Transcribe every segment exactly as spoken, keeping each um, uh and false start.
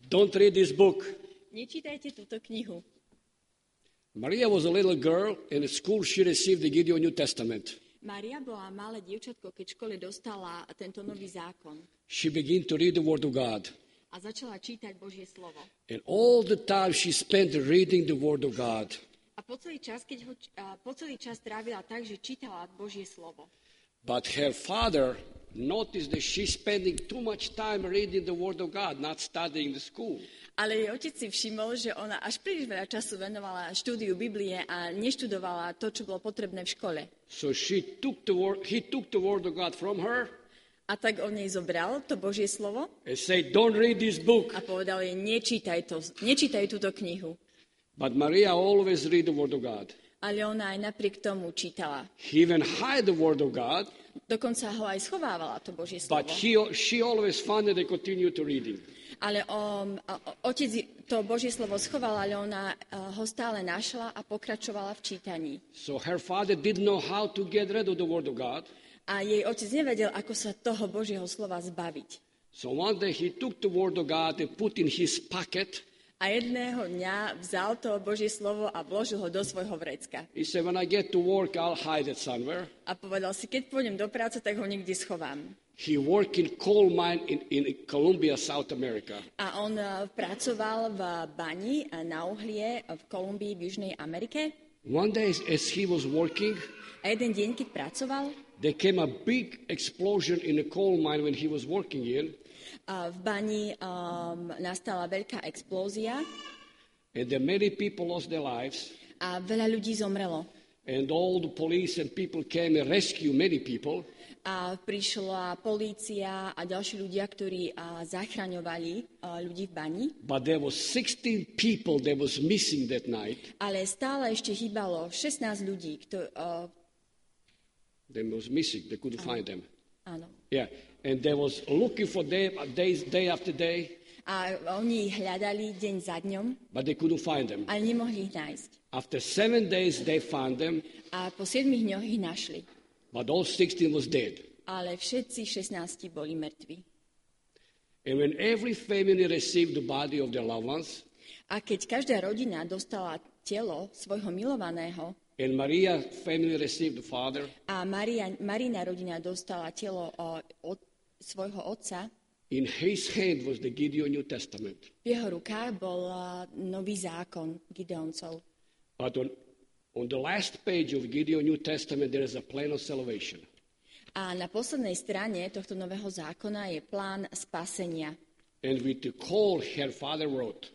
Don't read this book. Nečítajte túto knihu. Maria was a little girl. In school, she received the Gideon New Testament. Mária bola malé dievčatko, keď v škole dostala tento nový zákon She began to read the Word of God. a začala čítať Božie slovo. And all the time she spent reading the Word of God. A po celý čas, keď ho, a po celý čas trávila tak, že čítala Božie slovo. But her father noticed that she's spending too much time reading the Word of God, not studying the school. Ale jej otec si všimol, že ona až príliš veľa času venovala štúdiu Biblie a neštudovala to, čo bolo potrebné v škole. So she took the word, he took the Word of God from her A tak on jej zobral to Božie slovo and said, don't read this book. a povedal jej, nečítaj to, nečítaj túto knihu. But Maria always read the Word of God. Ale ona aj napriek tomu čítala. He even hid the Word of God, Dokonca ho aj schovávala, to Božie slovo. but he, she always found that they continued to reading. Ale um, otec to Božie slovo schoval, ale ona uh, ho stále našla a pokračovala v čítaní. So her father didn't know how to get rid of the Word of God. A jej otec nevedel, ako sa toho Božieho slova zbaviť. So one day he took the Word of God and put in his pocket. A jedného dňa vzal to Božie slovo a vložil ho do svojho vrecka. He said, when I get to work, I'll hide it somewhere. A povedal si, keď pôjdem do práce, tak ho niekde schovám. He worked in coal mine in, in Colombia, South America. A on uh, pracoval v bani uh, na uhlie v Kolumbii v Južnej Amerike. One day as he was working, A jeden deň, keď pracoval, there came a big explosion in a coal mine when he was working in. uh, v bani um, nastala veľká explózia And then many people lost their lives. a veľa ľudí zomrelo. And all the police and people came and rescued many people. A prišla polícia a ďalší ľudia, ktorí uh, zachraňovali uh, ľudí v bani. But there was sixteen people that was missing that night. Ale stále ešte chýbalo šestnásť ľudí, kto, uh, They was missing. They couldn't find them. áno. Yeah. And they was looking for them days, day after day, A oni ich hľadali deň za dňom, but they couldn't find them. ale nemohli ich nájsť. After seven days, they found them, A po siedmich dňoch ich našli. but all sixteen was dead. Ale všetci šestnásti boli mŕtvi. And when every family received the body of their loved ones, A keď každá rodina dostala telo svojho milovaného and Maria family received the father, a Maria, Marina rodina dostala telo o, od svojho otca, in his hand was the Gideon New Testament. v jeho rukách bol uh, nový zákon Gideoncov. But on, on the last page of Gideon New Testament, there is a plan of salvation. A na poslednej strane tohto nového zákona je plán spasenia. And with the call her father wrote,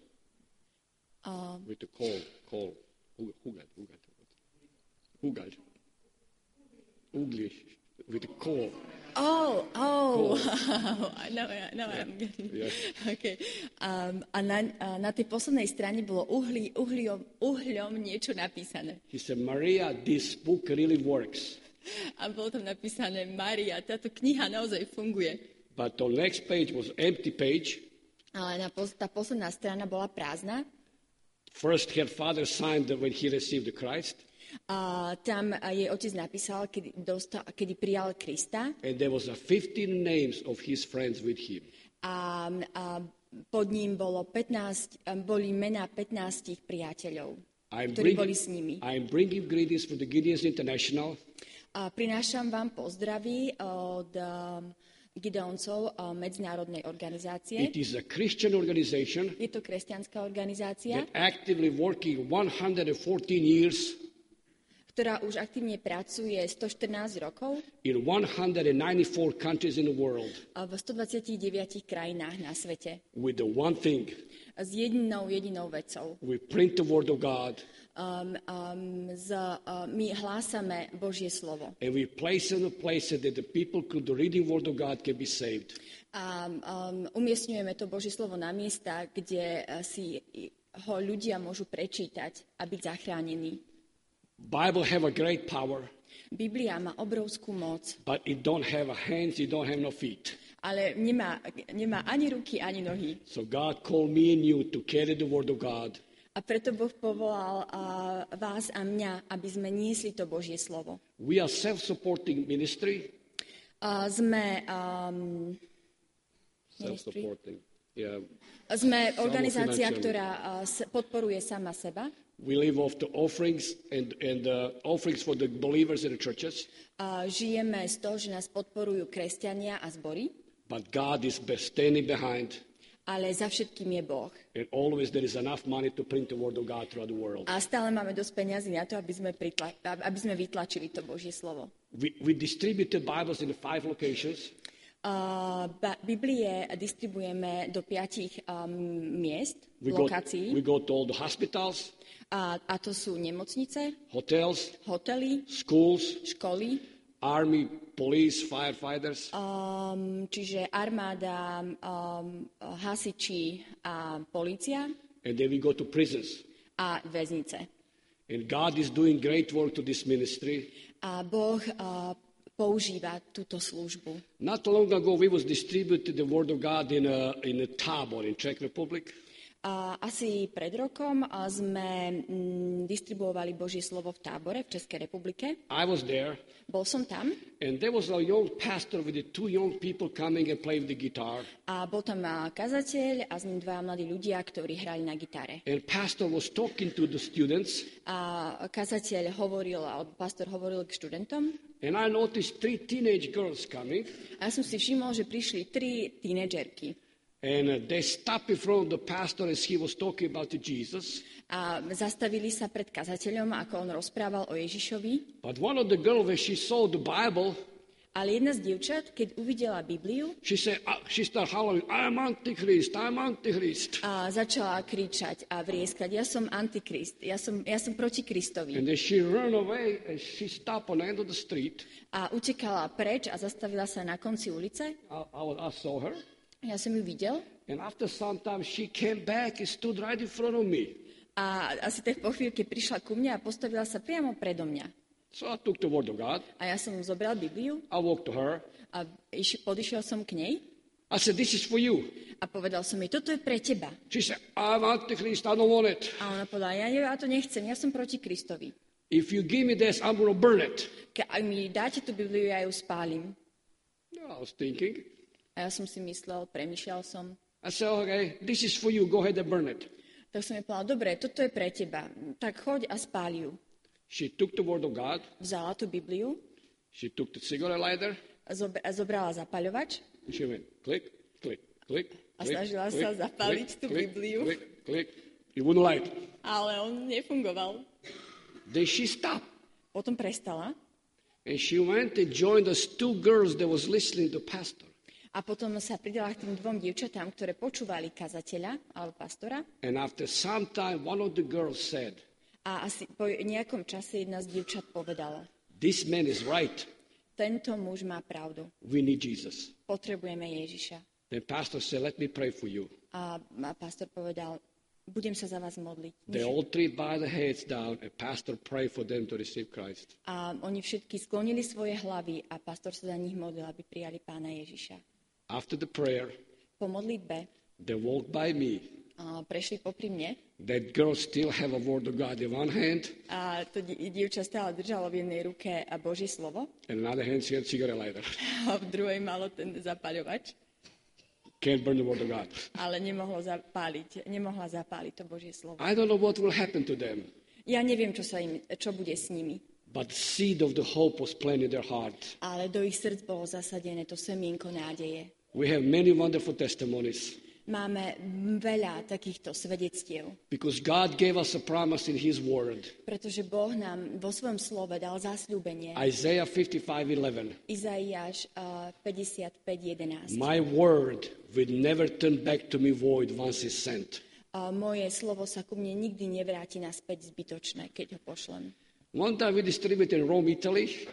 Uh, with the call, call, who, who got, who got, who got, English, with the call. oh, oh, no, no, I'm getting Yeah. okay. Um, a na, a na tej poslednej strane bolo uhli, uhliom, uhľom niečo napísané. He said, Maria, this book really works. A bolo tam napísané, Mária, táto kniha naozaj funguje. But on next page was empty page. Ale na, pos- tá posledná strana bola prázdna. First, her father signed that when he received the Christ, A tam jej otec napísal, kedy, dostal, kedy prijal Krista. and there was a fifteen names of his friends with him. A, a pod ním bolo pätnásť, boli mená pätnástich priateľov, I'm ktorí boli bringing, s nimi. I'm bringing greetings from the Gideons International. A prinášam vám pozdraví od um, Gideoncov uh, medzinárodnej organizácie. It is a Christian organization Je to kresťanská organizácia, that actively working one hundred fourteen years ktorá už aktívne pracuje sto štrnásť rokov in one hundred ninety-four countries in the world a v stodvadsaťdeväť krajinách na svete. with the one thing. S jedinou, jedinou vecou. We print the Word of God Um, um, z, uh, my hlásame Božie slovo. and we place it in places that the people through the reading Word of God can be saved. A um, umiestňujeme to Božie slovo na miesta, kde uh, si ho ľudia môžu prečítať a byť zachránení. Bible have a great power, Biblia má obrovskú moc, but it don't have a hands, it don't have no feet. ale nemá, nemá ani ruky, ani nohy. So God called me and you to carry the Word of God. A preto Boh povolal uh, vás a mňa, aby sme niesli to Božie slovo. We are self-supporting ministry. Uh, sme um, ministry. Self-supporting. Yeah. Sme organizácia, ktorá uh, podporuje sama seba. We live off the offerings and, and uh, offerings for the believers in the churches. Uh, žijeme z toho, že nás podporujú kresťania a zbory. But God is standing behind. Ale za všetkým je Boh. And always there is enough money to print the word of God throughout the world. A stále máme dosť peňazí na to, aby sme, pritla- aby sme vytlačili to Božie slovo. We, we distributed Bibles in five locations. Uh, Biblie distribuujeme do piatich um, miest, We go, lokácií. we go to all the hospitals, A, a to sú nemocnice, hotels, hotely, schools, školy, army, police, firefighters. um, čiže armáda, um, hasiči a polícia And then we go to prisons. a väznice. And God is doing great work to this ministry. A Boh uh, používa túto službu. Not long ago, we was distributed the word of God in a, in a Tabor in Czech Republic. A asi pred rokom a sme mm, distribuovali Božie slovo v Tábore v Českej republike. I was there. Bol som tam And there was a young pastor with the two young people coming and playing the guitar. a bol tam a kazateľ a s ním dvaja mladí ľudia, ktorí hrali na gitare. And pastor was talking to the students. A kazateľ hovoril, alebo pastor hovoril k študentom. And I noticed three teenage girls coming. A ja som si všimol, že prišli tri tínedžerky. And uh, they stopped in front of the pastor as he was talking about Jesus. A zastavili sa pred kazateľom, ako on rozprával o Ježišovi. But one of the girls, when she saw the Bible, Ale jedna z dievčat, keď uvidela Bibliu, she said, uh, she started hollering, I'm Antichrist, I'm Antichrist. a začala kričať a vrieskať, ja som antikrist, ja som, ja som proti Kristovi. And then she ran away and she stopped on the end of the street. A utekala preč a zastavila sa na konci ulice. I, I, was- I saw her. Ja som ju videl. And after some time, she came back and stood right in front of me. A asi tak po chvíľke prišla ku mne a postavila sa priamo predo mňa. So I took the word of God. A ja som zobral Bibliu I walked to her. a iš, podišiel som k nej I said, this is for you. a povedal som jej, toto je pre teba. She said, I'm Antichrist, I don't want it. A ona povedala, ja, ja to nechcem, ja som proti Kristovi. If you give me this, I'm going to burn it. Keď mi dáte tú Bibliu, ja ju spálim. I was thinking. A ja som si myslel, premýšľal som. I said, okay, this is for you. Go ahead and burn it. Tak som jej povedal, dobre, toto je pre teba, tak choď a spáli ju. She took the word of God. Vzala tú Bibliu, She took the cigarette lighter. zob- zobrala zapaľovač She went click, click, click. A click, snažila click, sa zapáliť click, tú click, Bibliu. Click, click. It wouldn't light. ale on nefungoval. Then she stopped. Potom prestala And she went and joined us two girls that was listening to pastor. a potom sa pridala k tým dvom dievčatám, ktoré počúvali kazateľa alebo pastora. And after some time, one of the girls said, A asi po nejakom čase jedna z dievčat povedala, this man is right. tento muž má pravdu, We need Jesus. potrebujeme Ježiša. Then pastor said, let me pray for you. A a pastor povedal, budem sa za vás modliť. They all three bowed their heads down and pastor prayed for them to receive Christ. A oni všetky sklonili svoje hlavy a pastor sa za nich modlil, aby prijali pána Ježiša. After the prayer, Po modlitbe they walked by me. a prešli popri mne That girl still have a word of God in one hand, a to di- dievča stále držalo v jednej ruke a Božie slovo and another hand she had cigarette lighter. a v druhej malo ten zapaľovač, Can't burn the word of God. ale nemohlo zapáliť, nemohla zapáliť to Božie slovo. I don't know what will happen to them, Ja neviem, čo, sa im, čo bude s nimi, but the seed of the hope was planted in their heart. ale do ich srdc bolo zasadené to semienko nádeje. We have many wonderful testimonies Máme veľa takýchto svedectiev, because God gave us a promise in His Word. pretože Boh nám vo svojom slove dal zasľúbenie. Isaiah fifty-five eleven. Izaiáš uh, päťdesiatpäť jedenásť. My word will never turn back to me void once it's sent. A moje slovo sa ku mne nikdy nevráti naspäť zbytočné, keď ho pošlem. One time we distributed in Rome, Italy.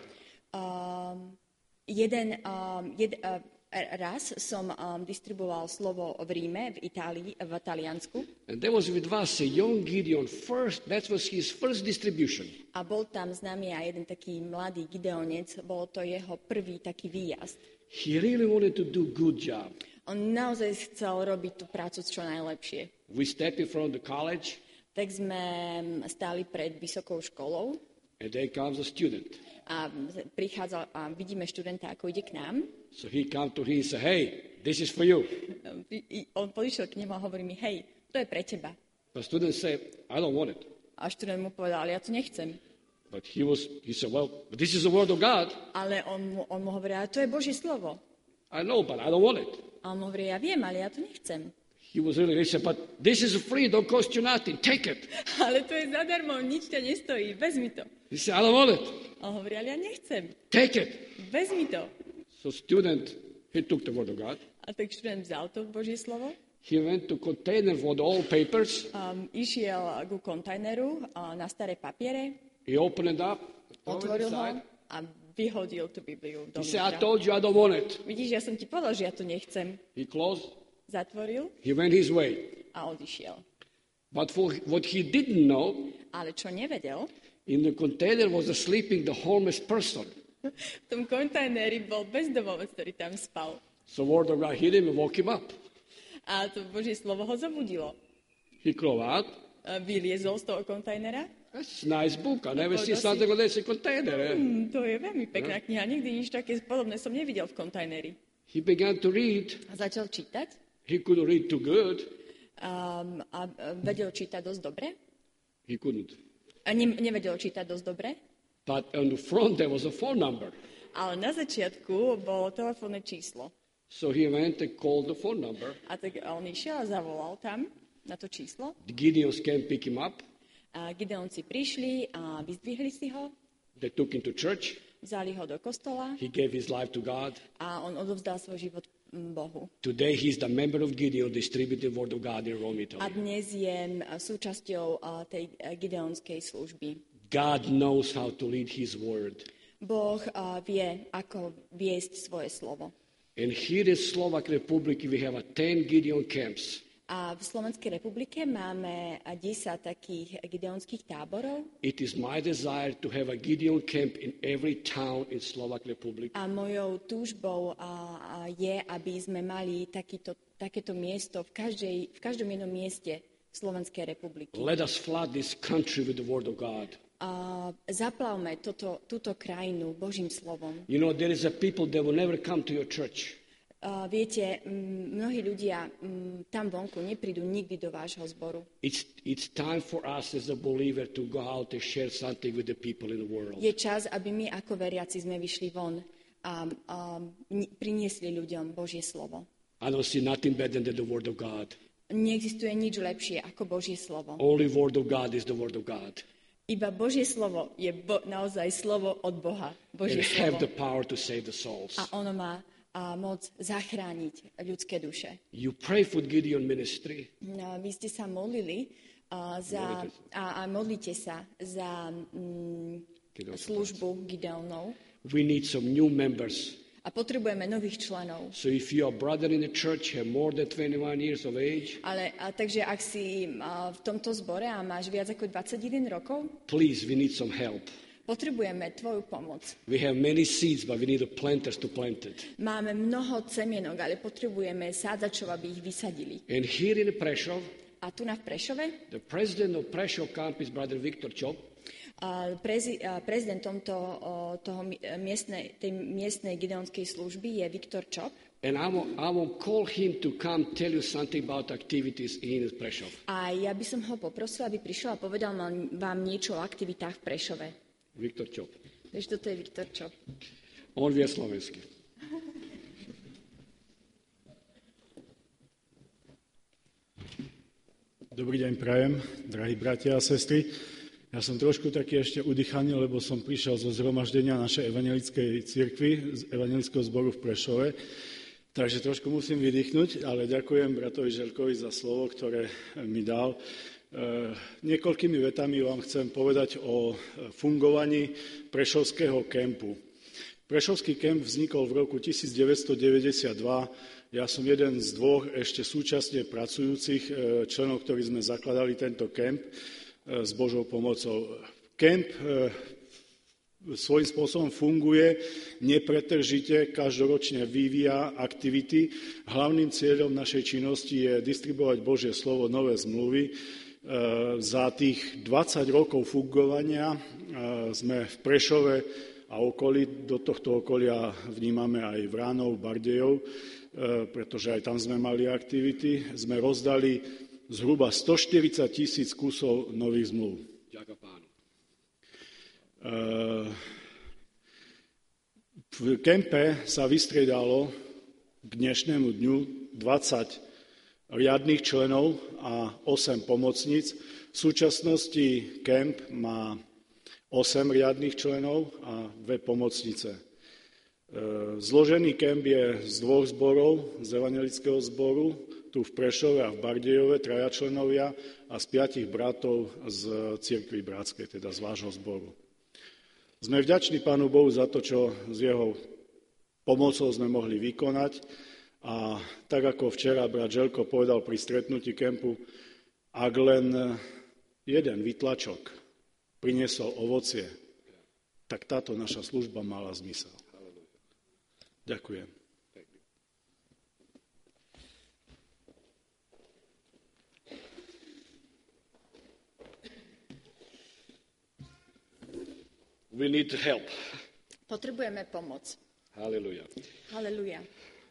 Um, jeden, um, jed, uh, raz som um, distribuoval slovo v Ríme, v Itálii, v Taliansku. And there was with us a young Gideon first. That was his first distribution. A bol tam s nami aj jeden taký mladý Gideonec, bol to jeho prvý taký výjazd. He really wanted to do good job. On naozaj chcel robiť tú prácu čo najlepšie. We stepped in front of the college, Tak sme stáli pred vysokou školou and there comes a student. a prichádzal a vidíme študenta, ako ide k nám. So he come to him and say, hey, this is for you. On podišiel k nemu a hovorí mi, hej, to je pre teba. The student said, I don't want it. A študent mu povedal, ale ja to nechcem. But he was, he said, well, but this is the word of God. Ale on mu, on mu hovorí, ale to je Božie slovo. I know, but I don't want it. A on mu hovorí, ja viem, ale ja to nechcem. He was really, he said, but this is free, don't cost you nothing, take it. Ale to je zadarmo, nič ťa nestojí, vezmi to. He said, I don't want it. A on hovorí, ale ja nechcem, Take it. vezmi to. So student, he took the word of God. A tak študent vzal to Božie slovo, He went to container for the old papers. um, išiel ku kontajneru uh, na staré papiere, He opened it up. threw it otvoril ho inside. a vyhodil tú Bibliu He said, I dovnútra. told you I don't want it. Vidíš, ja som ti povedal, že ja to nechcem. He closed. Zatvoril He went his way. a odišiel. But for what he didn't know, Ale čo nevedel, in the container was a sleeping the homeless person. v tom kontajneri bol bezdomovec, ktorý tam spal. So word of God hit him and woke him up. A to Božie slovo ho zobudilo. He crawled out. A vyliezol z toho kontajnera. That's a nice book. I never povedal see si, something like this in container. eh? Hm, to je veľmi pekná kniha. Nikdy nič také podobné som nevidel v kontajneri. He began to read. A začal čítať. He couldn't read too good. Um, a a vedel čítať dosť dobre. He couldn't. A ne, nevedel čítať dosť dobre. But on the front there was a phone number. Ale na začiatku bolo telefónne číslo. So he went and called the phone number. A tak on išiel a zavolal tam na to číslo. The Gideons came pick him up. A Gideonci prišli a vyzdvihli si ho. They took him to church. Vzali ho do kostola He gave his life to God. a on odovzdal svoj život mm, Bohu. Today he's the member of Gideon distributing the word of God in Rome, A Italy. dnes je mm, súčasťou a, tej a, Gideonskej služby. God knows how to lead his word. Boh a, vie, ako viesť svoje slovo. And here in Slovak Republic we have a ten Gideon camps. A v Slovenskej republike máme a, desať takých gideonských táborov. It is my desire to have a Gideon camp in every town in Slovak Republic. A mojou túžbou a, a je, aby sme mali takýto, takéto miesto v, každej, v každom jednom mieste v Slovenskej republiky. Let us flood this country with the word of God. A zaplavme toto, túto krajinu Božím slovom. You know, there is a people that will never come to your church. A viete, m, mnohí ľudia m, tam vonku neprídu nikdy do vášho zboru. It's, it's time for us as a believer to go out and share something with the people in the world. Je čas, aby my ako veriaci sme vyšli von a, a n- priniesli ľuďom Božie slovo. I don't see nothing better than the word of God. Neexistuje nič lepšie ako Božie slovo. Only word of God is the word of God. Iba Božie slovo je bo- naozaj slovo od Boha. And Božie have slovo. the power to save the souls. A ono má a moc zachrániť ľudské duše. You pray for Gideon ministry. No, vy ste sa modlili a, za, a, a modlite sa za mm, službu Gideonov. We need some new members. A potrebujeme nových členov. So if you are brother in the church, have more than twenty-one years of age, Ale, a, takže ak si a, v tomto zbore a máš viac ako dvadsaťjeden rokov, please, we need some help. potrebujeme tvoju pomoc. We have many seeds, but we need the planters to plant it. Máme mnoho semienok, ale potrebujeme sádzačov, aby ich vysadili. And here in Prešov, A tu na v Prešove the president of Prešov camp is brother Viktor Čop. a prezi, a prezidentom to, o, toho mi- miestnej, tej miestnej gideonskej služby je Viktor Čop. And I will, I will call him to come tell you something about activities in Prešov. A ja by som ho poprosil, aby prišiel a povedal vám, vám niečo o aktivitách v Prešove. Viktor Čop. Takže toto je Viktor Čop. On vie slovensky. Dobrý deň prajem, drahí bratia a sestry. Ja som trošku taký ešte udýchaný, lebo som prišiel zo zhromaždenia našej evangelickej cirkvi, z evangelického zboru v Prešove. Takže trošku musím vydýchnuť, ale ďakujem bratovi Želkovi za slovo, ktoré mi dal. E, niekoľkými vetami vám chcem povedať o fungovaní Prešovského kempu. Prešovský kemp vznikol v roku devätnásťstodeväťdesiatdva. Ja som jeden z dvoch ešte súčasne pracujúcich členov, ktorí sme zakladali tento kemp s Božou pomocou. Kemp svojím spôsobom funguje nepretržite, každoročne vyvíja aktivity. Hlavným cieľom našej činnosti je distribuovať Božie slovo, nové zmluvy. Za tých dvadsať rokov fungovania sme v Prešove a okolí, do tohto okolia vnímame aj Vránov, Bardejov, pretože aj tam sme mali aktivity, sme rozdali zhruba stoštyridsať tisíc kusov nových zmluv. Ďakujem pánu. V kempe sa vystriedalo k dnešnému dňu dvadsať riadnych členov a osem pomocníc. V súčasnosti kemp má osem riadnych členov a dve pomocnice. Zložený kemp je z dvoch zborov, z evangelického zboru, tu v Prešove a v Bardejove, traja členovia a z piatich bratov z cirkvi bratskej, teda z vášho zboru. Sme vďační Pánu Bohu za to, čo s jeho pomocou sme mohli vykonať. A tak ako včera brat Želko povedal pri stretnutí kempu, ak len jeden vytlačok priniesol ovocie, tak táto naša služba mala zmysel. Ďakujem. We need help. Potrebujeme pomoc. Hallelujah. Haleluja.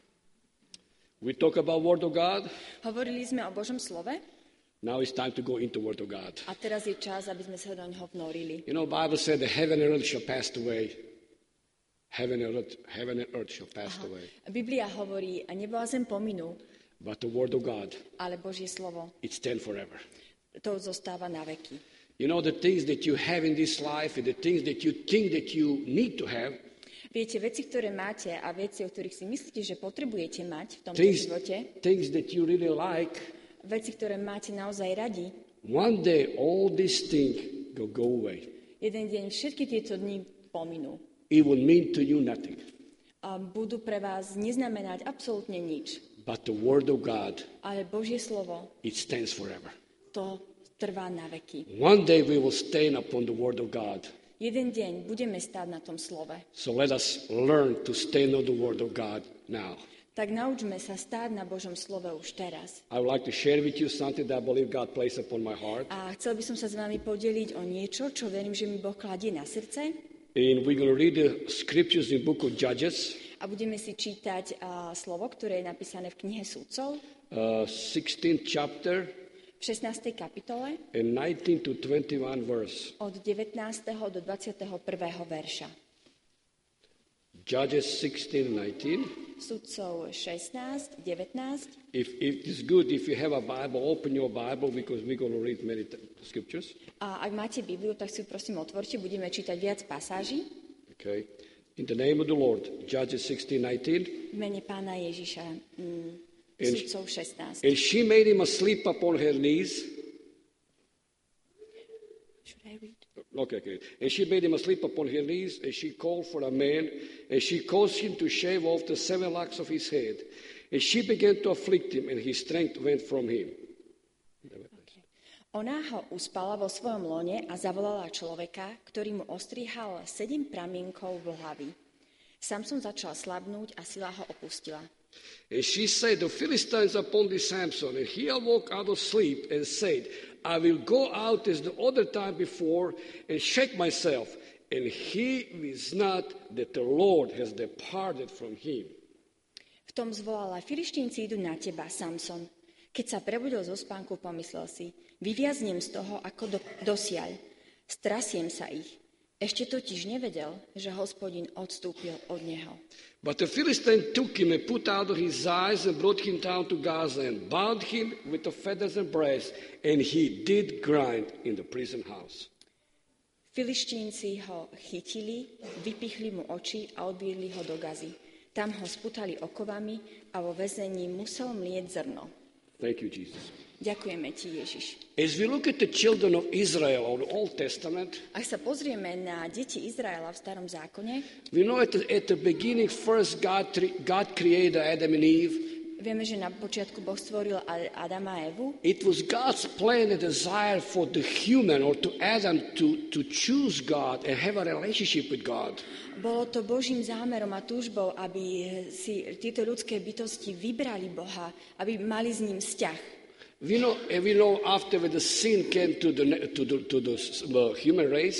We talk about Word of God. Hovorili sme o Božom slove Now it's time to go into Word of God. a teraz je čas, aby sme sa do ňoho vnorili. You know, the Bible said the heaven and earth shall pass away. Heaven and earth, heaven and earth shall pass Aha. away. Biblia hovorí, a nebo a zem pominú, But the Word of God, ale Božie slovo, it stands forever. to zostáva na veky. You know, the things that you have in this life and the things that you think that you need to have, Viete, veci, ktoré máte a veci, o ktorých si myslíte, že potrebujete mať v tomto things, živote, things that you really like, veci, ktoré máte naozaj radi, one day all these things will go away. jeden deň všetky tieto dni pominú. It will mean to you nothing. A budú pre vás neznamenať absolútne nič. But the Word of God, Ale Božie slovo, it stands forever. to trvá na veky. One day we will stand upon the Word of God. Jeden deň budeme stáť na tom slove. So let us learn to stand on the Word of God now. Tak naučme sa stáť na Božom slove už teraz. I would like to share with you something that I believe God placed upon my heart. A chcel by som sa s vami podeliť o niečo, čo verím, že mi Boh kladie na srdce. And we're going to read the scriptures in the book of Judges, A budeme si čítať uh, slovo, ktoré je napísané v knihe Sudcov, uh, sixteenth chapter, v šestnástej kapitole, and nineteen to twenty-one verse. od devätnásteho do dvadsiateho prvého verša. Judges sixteen and nineteen. Sudcov šestnásť, devätnásť. If it is good if you have a Bible, open your Bible because we're going to read many t- scriptures. A ak máte Bibliu, tak si ju prosím otvorte, budeme čítať viac pasáží. Okay. In the name of the Lord, Judges sixteen nineteen. V mene Pána Ježiša. Mm, And- Sudcov šestnásť. And she made him asleep upon her knees. Should I read? Okay, okay. And she made him asleep upon her knees, and she called for a man, and she caused him to shave off the seven locks of his head. And she began to afflict him, and his strength went from him. Ona ho uspala vo svojom lone a zavolala človeka, ktorý mu ostrihal sedem pramienkov v hlavi. Samson začal slabnúť a sila ho opustila. And she said, the Philistines upon thee, Samson. And he awoke out of sleep and said, I will go out as the other time before and shake myself. And he is not that the Lord has departed from him. V tom zvolala, Filištínci idú na teba, Samson. Keď sa prebudil zo spánku, pomyslel si, vyviaznem z toho ako do, dosiaľ. Strasiem sa ich. Ešte totiž nevedel, že Hospodin odstúpil od neho. But the Philistine took him and put out of his eyes and brought him down to Gaza and bound him with the feathers and brass, and he did grind in the prison house. Filištínci ho chytili, vypichli mu oči a odviedli ho do Gazy. Tam ho sputali okovami a vo väzení musel mlieť zrno. Thank you, Jesus. Ďakujeme ti, Ježiš. As we look at the children of Israel of the Old Testament, Ak sa pozrieme na deti Izraela v starom zákone, we know at the, at the beginning first God, God created Adam and Eve. vieme, že na počiatku Boh stvoril Adama a Evu. It was God's plan and desire for the human or to Adam to, to choose God and have a relationship with God. Bolo to Božím zámerom a túžbou, aby si tieto ľudské bytosti vybrali Boha, aby mali s ním vzťah. We know, we know after the sin came to the, to the, to the uh, human race,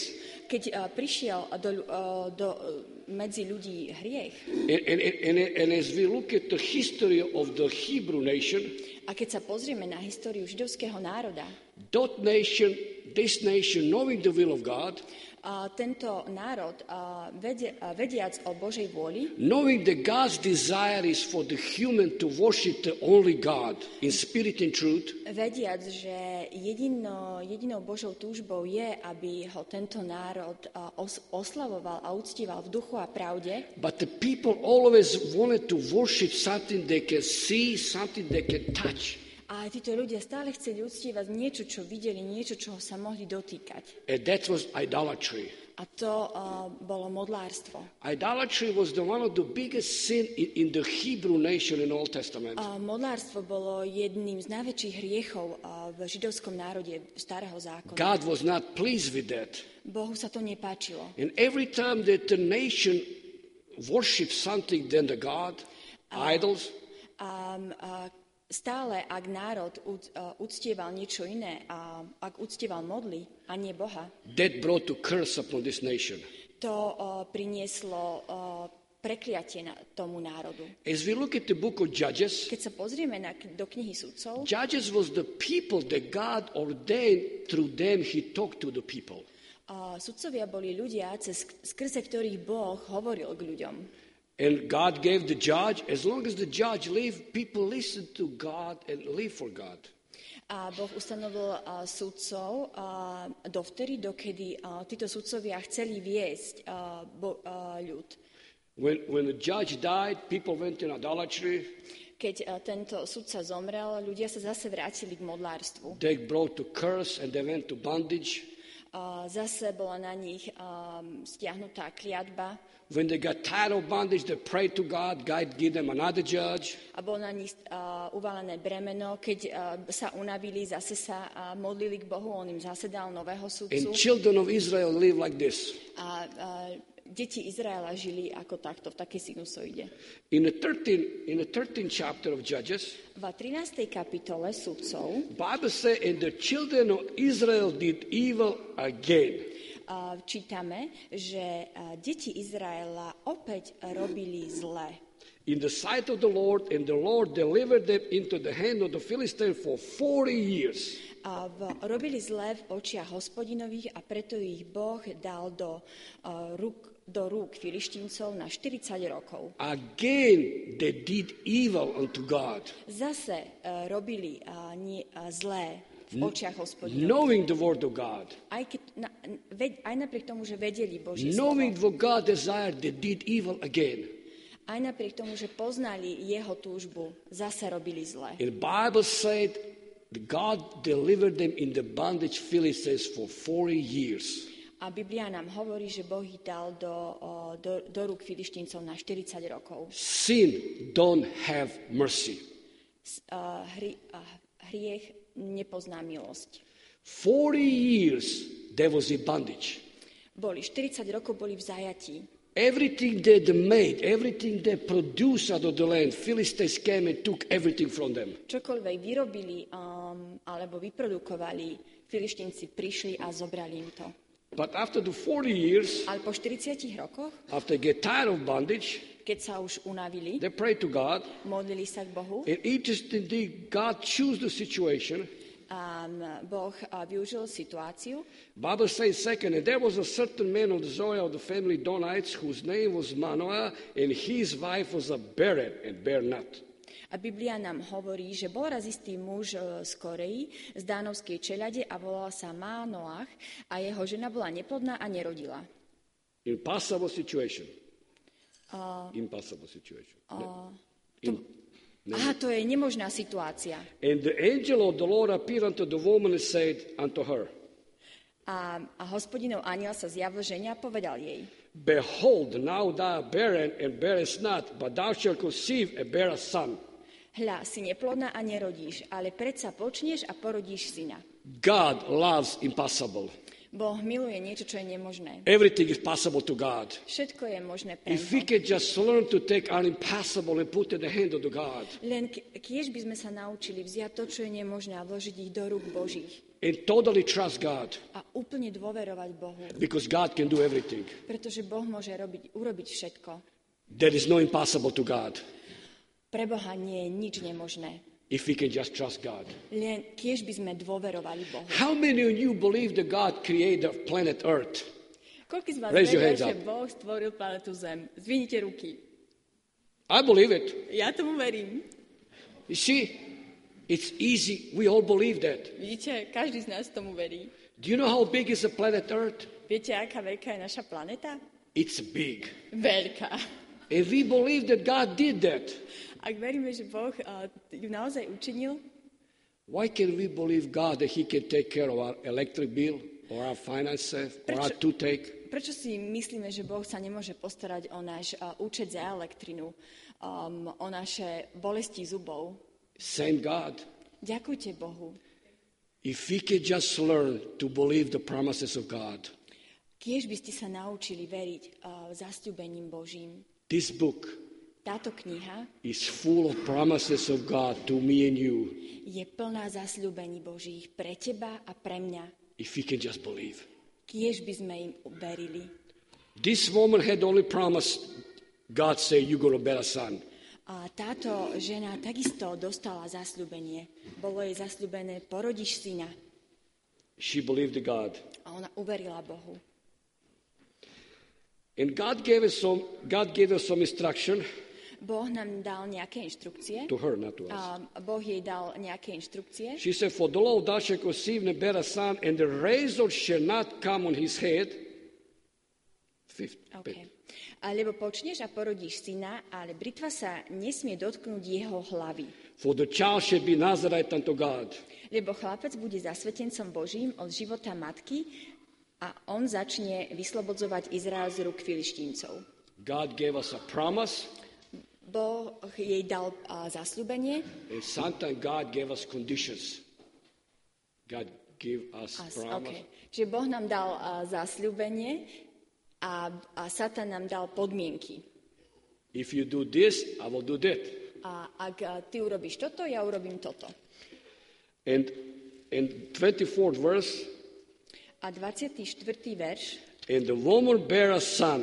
Keď uh, prišiel do, uh, do, uh, medzi ľudí hriech, and, and, and, and as we look at the history of the Hebrew nation, a keď sa pozrieme na históriu židovského národa, that nation, this nation, knowing the will of God, a tento národ, a vedie, a vediac o Božej vôli, knowing that God's desire is for the human to worship the only God in spirit and truth, vediac, že jedino, jedinou Božou túžbou je, aby ho tento národ os, oslavoval a uctíval v duchu a pravde. but the people always wanted to worship something they can see, something they can touch. A títo ľudia stále chceli uctívať niečo, čo videli, niečo, čoho sa mohli dotýkať. And that was idolatry. A to uh, bolo modlárstvo. Idolatry was the one of the biggest sin in, in the Hebrew nation in Old Testament. A modlárstvo bolo jedným z najväčších hriechov uh, v židovskom národe starého zákona. God was not pleased with that. Bohu sa to nepáčilo. And every time that the nation worshipped something than the God, idols, Um, uh, Stále, ak národ uctieval niečo iné, a ak uctieval modly a nie Boha, that brought a curse upon this nation. to uh, prinieslo uh, prekliatie na tomu národu. As we look at the book of Judges, Keď sa pozrieme na, do knihy sudcov, Judges was the people that God ordained, through them he talked to the people. uh, sudcovia boli ľudia, cez, skrze ktorých Boh hovoril k ľuďom. And God gave the judge, as long as the judge lived, people listened to God and live for God. A Boh ustanovil uh, sudcov uh, dovtedy, dokedy uh, títo sudcovia chceli viesť uh, bo, uh, ľud. When, when the judge died, people went in idolatry. Keď uh, tento sudca zomrel, ľudia sa zase vrátili k modlárstvu. They brought to curse and they went to bondage. Uh, zase bola na nich um, stiahnutá kliatba. When they got tired of bondage, they prayed to God. God gave them another judge. A bolo na nich uh, uvalené bremeno. Keď uh, sa unavili, zase sa uh, modlili k Bohu, on im zase dal nového sudcu. And children of Israel live like this. A uh, deti Izraela žili ako takto, v takej sinusoide. In the thirteenth, in the thirteenth chapter of Judges, V trinástej kapitole sudcov Bible says, and the children of Israel did evil again. uh, čítame, že uh, deti Izraela opäť robili zle. In the sight of the Lord, and the Lord delivered them into the hand of the Philistines for forty years. A v, robili zle v očiach Hospodinových a preto ich Boh dal do, uh, rúk, do rúk Filištíncov na štyridsať rokov. Again, they did evil unto God, Zase uh, robili uh, nie, uh, zlé v očiach Hospodinových. knowing the word of God, Aj, keď, na, ved, aj napriek tomu, že vedeli Božie knowing slovo. what God desired, they did evil again. Aj napriek tomu, že poznali jeho túžbu, zase robili zle. And the Bible said that God delivered them in the bondage Philistines for forty years. A Biblia nám hovorí, že Boh ich dal do, o, do, do rúk Filištíncov na štyridsať rokov. Sin don't have mercy. S- a hri, a hriech nepozná milosť. forty years they was in bondage. Boli štyridsať rokov boli v zajatí. Everything they made, everything they produced out of the land, Philistines came and took everything from them. Čokoľvek vyrobili um, alebo vyprodukovali, Filištínci prišli a zobrali im to. But after the forty years, Ale po štyridsiatich rokoch, after they get tired of bondage, keď sa už unavili, they prayed to God. modlili sa k Bohu, And interestingly, God chose the situation. um, Boh uh, využil situáciu. Bible says second, and there was a certain man of the Zoya of the family Donites, whose name was Manoah, and his wife was a barren and bare not. A Biblia nám hovorí, že bol raz istý muž e, z Koreji, z Dánovskej čeľade a volal sa Mánoach a jeho žena bola neplodná a nerodila. Impossible situation. Uh, Impossible situation. uh, In- aha, to je nemožná situácia. and the angel of the Lord appeared unto the woman and said unto her, A, a Hospodinov anjel sa zjavil žene a povedal jej: Behold, now thou art barren and bearest not, but thou shalt conceive and bear a son. Hľa, si neplodná a nerodíš, ale predsa počneš a porodíš syna. God loves impossible. Boh miluje niečo, čo je nemožné. Everything is possible to God. Všetko je možné pre If we Neho. can just learn to take our impossible and put it in the hand of the God, Len k- kiež by sme sa naučili vziať to, čo je nemožné a vložiť ich do rúk Božích. and totally trust God a úplne dôverovať Bohu, because God can do everything. pretože Boh môže robiť, urobiť všetko. There is no impossible to God Pre Boha nie je nič nemožné. if we can just trust God. Len kiež by sme dôverovali Bohu. How many of you believe that God created the planet Earth? Koľko z vás Raise your veria, hands že up. Boh stvoril planetu Zem? Zvinite ruky. I believe it. Ja tomu verím. You see, it's easy. We all believe that. Vidíte, každý z nás tomu verí. Do you know how big is the planet Earth? Viete, aká veľká je naša planeta? It's big. Veľká. And we believe that God did that. Ak veríme, že Boh uh, ju naozaj učinil, Why can we believe God that He can take care of our electric bill or our finances or our toothache? prečo si myslíme, že Boh sa nemôže postarať o náš uh, účet za elektrinu, um, o naše bolesti zubov? Same God. Ďakujte Bohu. If we could just learn to believe the promises of God, Kiež by ste sa naučili veriť uh, zasľúbením Božím. this book Táto kniha is full of promises of God to me and you, je plná zasľúbení Božích pre teba a pre mňa. if we can just believe. Kiež by sme im verili. This woman had only promised, God say, you're going to bear a son. A táto žena takisto dostala zasľúbenie. Bolo jej zasľúbené, porodíš syna. She believed in God. A ona uverila Bohu. And God gave us some, God gave us some instruction Boh nám dal nejaké inštrukcie. to her, not to us. A Boh jej dal nejaké inštrukcie. She said, for the Lord thou shalt conceive and bear a son, and the razor shall not come on his head. Fifth. Okay. A lebo počneš a porodíš syna, ale britva sa nesmie dotknúť jeho hlavy. For the child shall be Nazarite unto God. Lebo chlapec bude zasvetencom Božím od života matky a on začne vyslobodzovať Izrael z rúk Filištíncov. God gave us a promise, Boh jej dal uh, zasľúbenie and sometimes God gave us conditions. God gave us a, promise. okay. Čiže Boh nám dal uh, zasľúbenie a, a Satan nám dal podmienky. If you do this, I will do that. A ak uh, ty urobíš toto, ja urobím toto. And in twenty-fourth verse, A dvadsiaty štvrtý verš and the woman bare a son,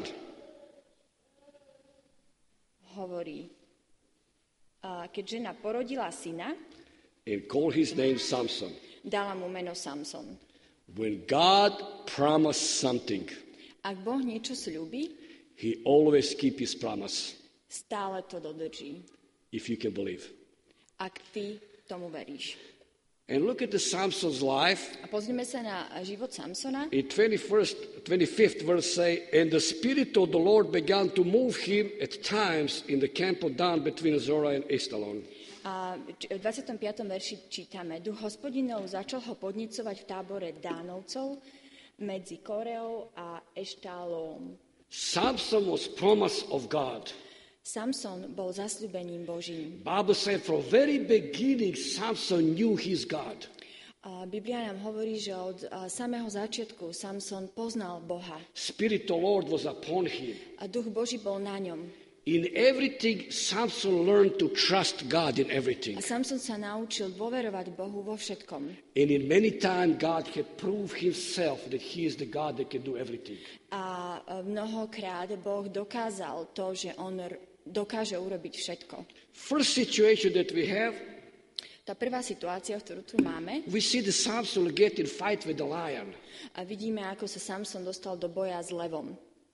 hovorí, uh, keď žena porodila syna, and called his name Samson. dala mu meno Samson. When God promised something, Ak Boh niečo sľúbi, he always keep his promise, stále to dodrží. if you can believe. Ak ty tomu veríš. And look at the Samson's life. A pozrime sa na život Samsona. In twenty-first, twenty-fifth verse say, and the Spirit of the Lord began to move him at times in the camp of Dan between Zorah and Ashkelon. A v dvadsiatom piatom verši čítame, Duch Hospodinov začal ho podnicovať v tábore Dánovcov medzi Koreou a Eštálom. Samson was promised of God. Samson bol zasľúbením Božím. Bible said from very beginning, Samson knew his God. A Biblia nám hovorí, že od a, samého začiatku Samson poznal Boha. Spirit of the Lord was upon him. A Duch Boží bol na ňom. In everything, Samson learned to trust God in everything. A Samson sa naučil dôverovať Bohu vo všetkom. And in many times, God had proved himself that he is the God that can do everything. A mnohokrát Boh dokázal to, že on r- dokáže urobiť všetko. First situation that we have, Tá prvá situácia, ktorú tu máme, we see the Samson get in fight with the lion. a vidíme, ako sa Samson dostal do boja s levom.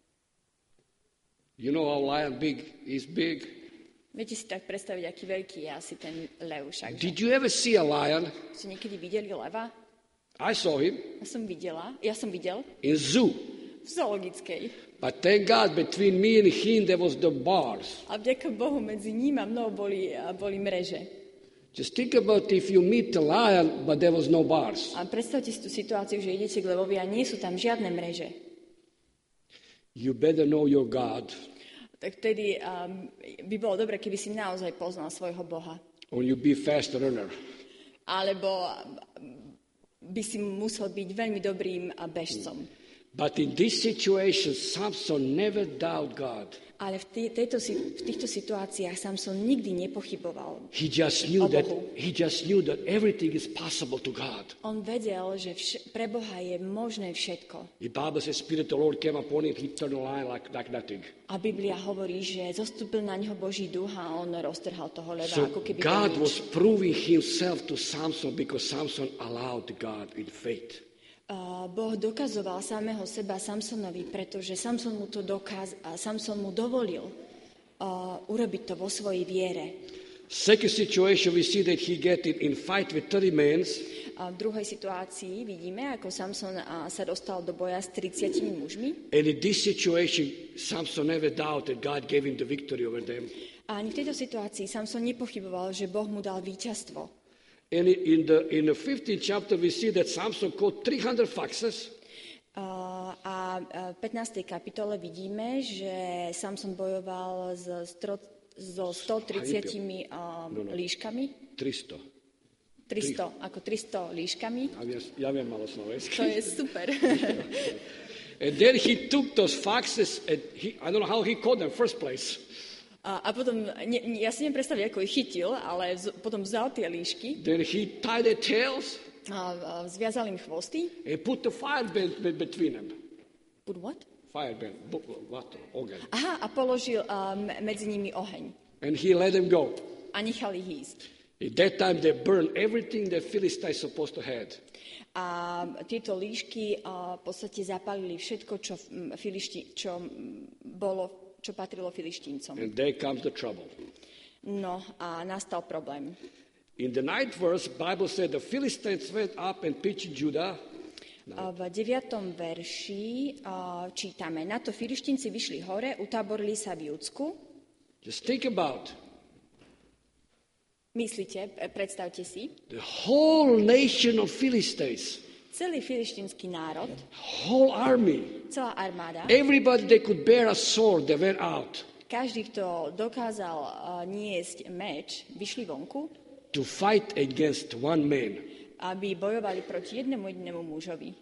You know how lion big is big. Viete si tak predstaviť, aký veľký je asi ten lev však. Did you ever see a lion? Ste niekedy videli leva? I saw him Ja som videla, ja som videl in zoo. v zoologickej. But thank God, between me and him there was the bars. A vďaka Bohu medzi ním a mnou boli, a boli mreže. Just think about if you meet a lion, but there was no bars. A predstavte si tú situáciu, že idete k levovi a nie sú tam žiadne mreže. You better know your God, Tak vtedy um, by bolo dobre, keby si naozaj poznal svojho Boha. or you be fast runner. Alebo um, by si musel byť veľmi dobrým uh, bežcom. But in this situation, Samson never doubted God. Ale v, tý, tejto, v týchto situáciách Samson nikdy nepochyboval. He just knew that he just knew that everything is possible to God. On vedel, že vš- pre Boha je možné všetko. The Bible says, Spirit of the Lord came upon him, he turned around like, like nothing. A Biblia hovorí, že zostúpil na neho Boží duch a on roztrhal toho leva, So ako keby God to nič. was proving himself to Samson because Samson allowed God in faith. Uh, Boh dokazoval samého seba Samsonovi, pretože Samson mu to dokaz, a Samson mu dovolil uh, urobiť to vo svojej viere. Second situation, we see that he get in, in fight with thirty men. A v druhej situácii vidíme, ako Samson uh, sa dostal do boja s tridsiatimi mužmi. And in this situation, Samson never doubted God gave him the victory over them. A ani v tejto situácii Samson nepochyboval, že Boh mu dal víťazstvo. And in the, in the fifteenth chapter, we see that Samson caught three hundred foxes. Uh, a v pätnástej kapitole vidíme, že Samson bojoval s stro, so stotridsiatimi uh, No, no. líškami. tristo. tristo, ako tristo líškami. Ja viem, ja viem malo slovenské. To je super. And then he took those foxes, and he, I don't know how he caught them first place. A, a potom, ne, ja si neviem predstaviť, ako ich chytil, ale z, potom vzal tie líšky Then he tied their tails a, a zviazal im chvosty. and put the fire belt be- between them. Put what? Fire belt, bu- what? Ogen. Aha, a položil a, medzi nimi oheň. And he let them go. A nechal ich ísť. At that time, they burned everything the Philistines supposed to had. A tieto líšky a, v podstate zapálili všetko, čo, m, filišti, čo m, bolo, čo patrilo filištíncom. And there comes the trouble. No a nastal problém. In the ninth verse, Bible said the Philistines went up and pitched Judah. A v deviatom verši a, čítame, na to filištínci vyšli hore, utáborili sa v Júdsku. Just think about Myslíte, e, predstavte si, the whole nation of Philistines, celý filištínsky národ, whole army. celá armáda, Everybody that could bear a sword, they went out každý, kto dokázal uh, niesť meč, vyšli vonku, to fight against one man. aby bojovali proti jednému jedinému mužovi.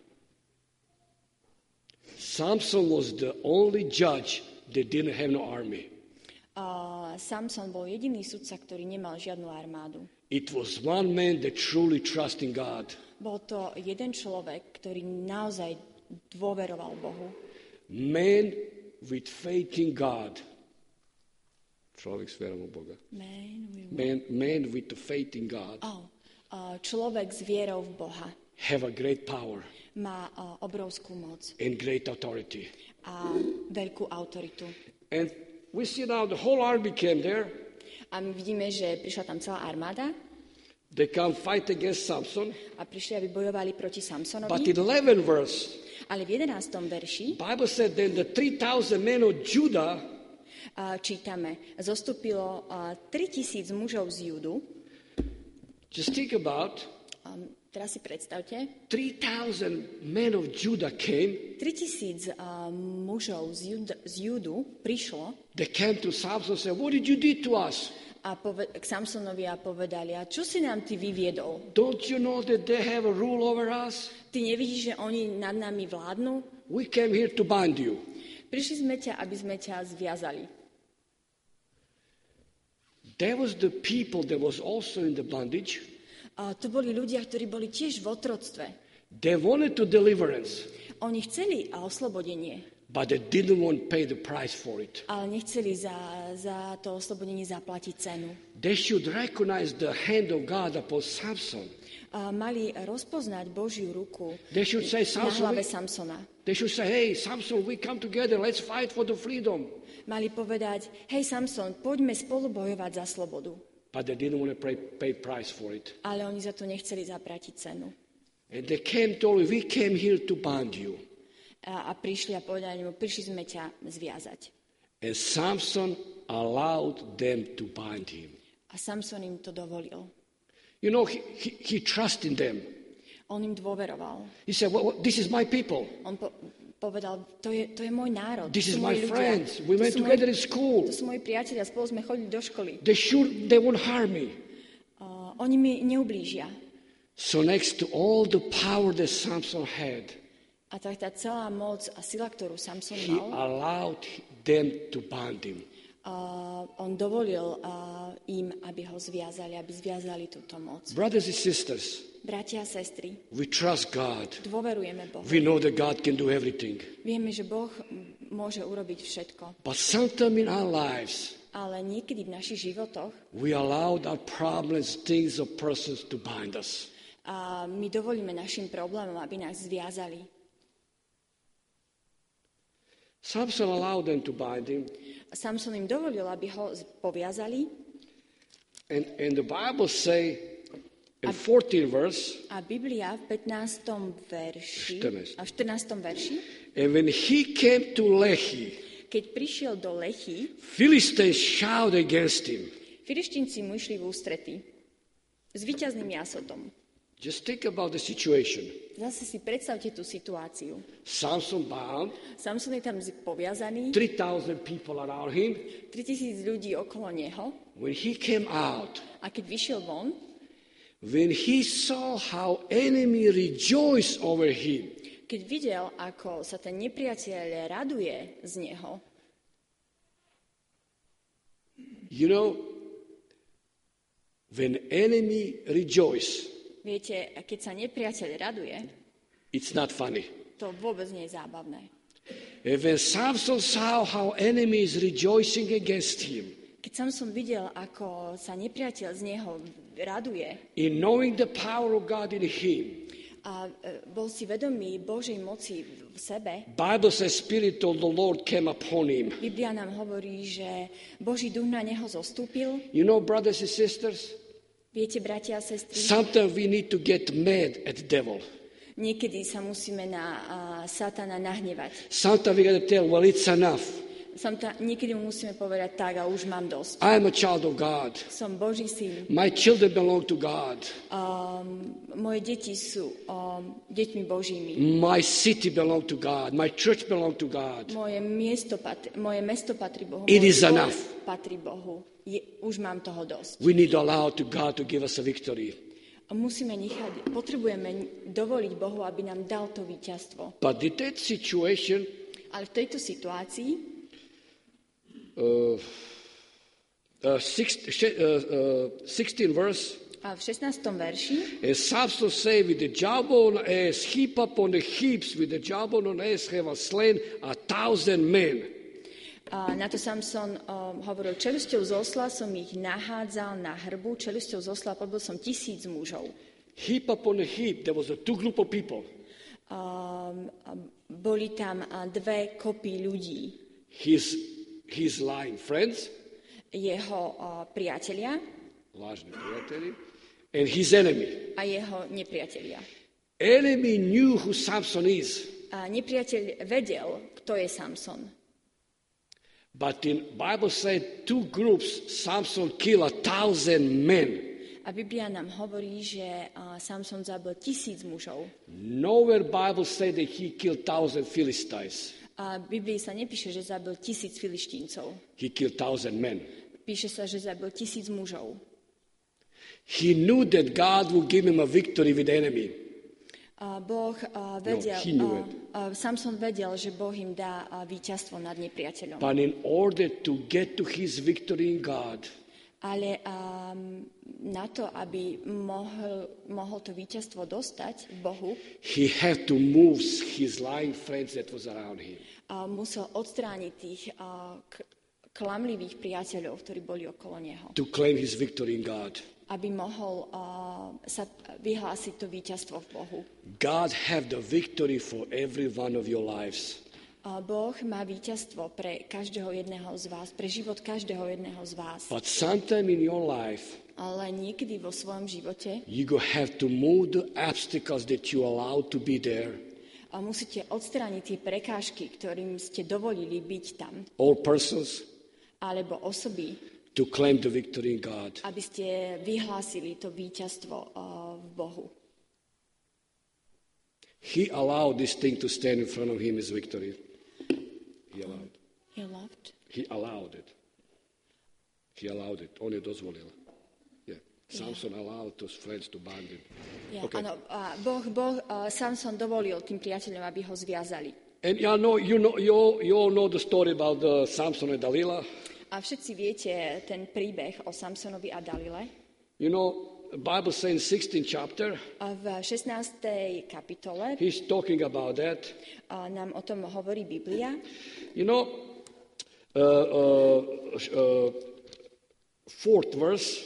Samson was the only judge that didn't have no army. A Samson bol jediný sudca, ktorý nemal žiadnu armádu. It was one man that truly trusted in God. Bol to jeden človek, ktorý naozaj dôveroval Bohu. Man with faith in God. Človek s vierou v Boga. Man, we- Man, man with the faith in God oh, a človek s vierou v Boha have a great power má a, obrovskú moc and great authority. a veľkú autoritu. And we see now the whole army came there. A my vidíme, že prišla tam celá armáda They come fight against Samson. a prišli, aby bojovali proti But Samsonovi. in eleventh verse, Ale v jedenástom verši Bible said then the three thousand men of Judah a, čítame, zostúpilo a, tritisíc mužov z Judu. just think about A, teraz si predstavte, three thousand men of Judah came. tritisíc a, mužov z, Jud, z Judu prišlo They came to Samson and said, "What did you do to us? a pove- k Samsonovi a povedali, a čo si nám ty vyviedol? Don't you know that they have a rule over us? Ty nevidíš, že oni nad nami vládnu? We came here to bind you." Prišli sme ťa, aby sme ťa zviazali. There was the people that was also in the bondage. A to boli ľudia, ktorí boli tiež v otroctve. They wanted to deliverance, Oni chceli oslobodenie, but they didn't want to pay the price for it. ale nechceli za, za to oslobodenie zaplatiť cenu. They should recognize the hand of God upon Samson. A mali rozpoznať Božiu ruku They should say, na Samson, hlave we, Samsona. they should say, "Hey, Samson, we come together. Let's fight for the freedom." Mali povedať, hej Samson, poďme spolu bojovať za slobodu. But they didn't want to pay, pay price for it. Ale oni za to nechceli zaplatiť cenu. And they came, told me, "We came here to bind you." A, a prišli a povedali mu, prišli sme ťa zviazať. And Samson allowed them to bind him. A Samson im to dovolil. You know, he, he, he trusted in them. On im dôveroval. He said, well, well, this is my people. On po- povedal, to je, to je môj národ. This to is sú my moji ľudia. friends. We To went sú together moji, in school. to sú moji priatelia, spolu sme chodili do školy. They sure, they won't harm me. Uh, oni mi neublížia. So next to all the power that Samson had, A tak tá celá moc a sila, ktorú Samson he mal, allowed them to bind him. uh, on dovolil uh, im, aby ho zviazali, aby zviazali túto moc. Brothers and sisters, Bratia a sestry, we trust God. dôverujeme Bohu. We know that God can do everything. Vieme, že Boh môže urobiť všetko, But sometimes in our lives, ale niekedy v našich životoch we allowed our problems, things, or persons to bind us. a my dovolíme našim problémom, aby nás zviazali. Samson allowed them to bind him. Samson im dovolil, aby ho z- poviazali And, and the Bible say in fourteenth verse, a Biblia v pätnástom verši, štrnásť. a v štrnástom verši, and when he came to Lehi, keď prišiel do Lechy, Philistines shouted against him. Filištínci mu išli v ústrety s víťazným jasotom. Just think about the situation. Zase si predstavte tú situáciu. Samson bound, Samson je tam z- poviazaný, three thousand people around him. tritisíc ľudí okolo neho When he came out, a keď vyšiel von, when he saw how enemy rejoiced over him, keď videl, ako sa ten nepriateľ raduje z neho, you know, when enemy rejoice, viete, keď sa nepriateľ raduje, it's not funny. to vôbec nie je zábavné. And when Samson saw how enemy is rejoicing against him, Keď Samson videl, ako sa nepriateľ z neho raduje in knowing the power of God in him, a e, bol si vedomý Božej moci v sebe, Bible says Spirit of the Lord came upon him. Biblia nám hovorí, že Boží duch na neho zostúpil. You know, brothers and sisters, Viete, bratia a sestry, sometimes we need to get mad at the devil. niekedy sa musíme na a, Satana nahnevať. Sometimes we got to tell, well, it's enough. Samta, niekedy mu musíme povedať tak a už mám dosť. I am a child of God. Som Boží syn. My children belong to God. Um, moje deti sú um, deťmi Božími. My city belong to God. My church belong to God. Moje, miesto patri, moje mesto patrí Bohu. It Môj is zbor enough. patrí Bohu. Je, už mám toho dosť. We need to allow to God to give us a victory. A musíme nechať, potrebujeme dovoliť Bohu, aby nám dal to víťazstvo. But in that situation, Ale v tejto situácii uh, uh, six, uh, uh, sixteen verse, a v šestnástom verši and Samson said, with the jawbone ass, heap upon the heaps, with the jawbone ass have I slain a thousand men. a na to Samson um, hovoril, čelusťou z osla som ich nahádzal na hrbu, čelusťou z osla pobil som tisíc mužov. Heap upon the heap, there was a two group of people. Um, a boli tam a, dve kopy ľudí. His, his lying friends, Jeho uh, priatelia large priateli, and his enemy. a jeho nepriatelia. Enemy knew who Samson is, A nepriateľ vedel, kto je Samson. but in Bible said two groups, Samson killed a thousand men. A Biblia nám hovorí, že uh, Samson zabil tisíc mužov. Nowhere Bible said that he killed thousand Philistines. A v Biblii sa nepíše, že zabil tisíc filištíncov. He killed thousand men. Píše sa, že zabil tisíc mužov. He knew that God would give him a victory with the enemy. A Boh uh, vedel, No, he knew uh, it. uh, Samson vedel, že Boh im dá uh, víťazstvo nad nepriateľom. But in order to get to his victory in God, Ale um, na to, aby mohol, mohol to víťazstvo dostať v Bohu, he had to move his lying friends that was around him. uh, musel odstrániť tých uh, k- klamlivých priateľov, ktorí boli okolo neho. To claim his victory in God. Aby mohol uh, sa vyhlásiť to víťazstvo v Bohu. God have the victory for every one of your lives. A Boh má víťazstvo pre každého jedného z vás, pre život každého jedného z vás. But sometime in your life, Ale niekedy vo svojom živote you go have to move the obstacles that you allowed to be there. a musíte odstrániť tie prekážky, ktorým ste dovolili byť tam, All persons alebo osoby, to claim the victory in God. aby ste vyhlásili to víťazstvo uh, v Bohu. He allowed this thing to stand in front of him as victory. He allowed. He loved. He allowed it. He allowed it. On je dozvolil. Yeah. Samson allowed his friends to bind him. Ja, Okay. áno, a boh, boh uh, Samson dovolil tým priateľom, aby ho zviazali. And you know, you know, you all, you all know the story about uh, Samson and Delilah. A všetci viete ten príbeh o Samsonovi a Dalile. You know, the Bible says in sixteenth chapter, A v šestnástej kapitole he's talking about that. a nám o tom hovorí Biblia. You know, uh, uh, uh, fourth verse,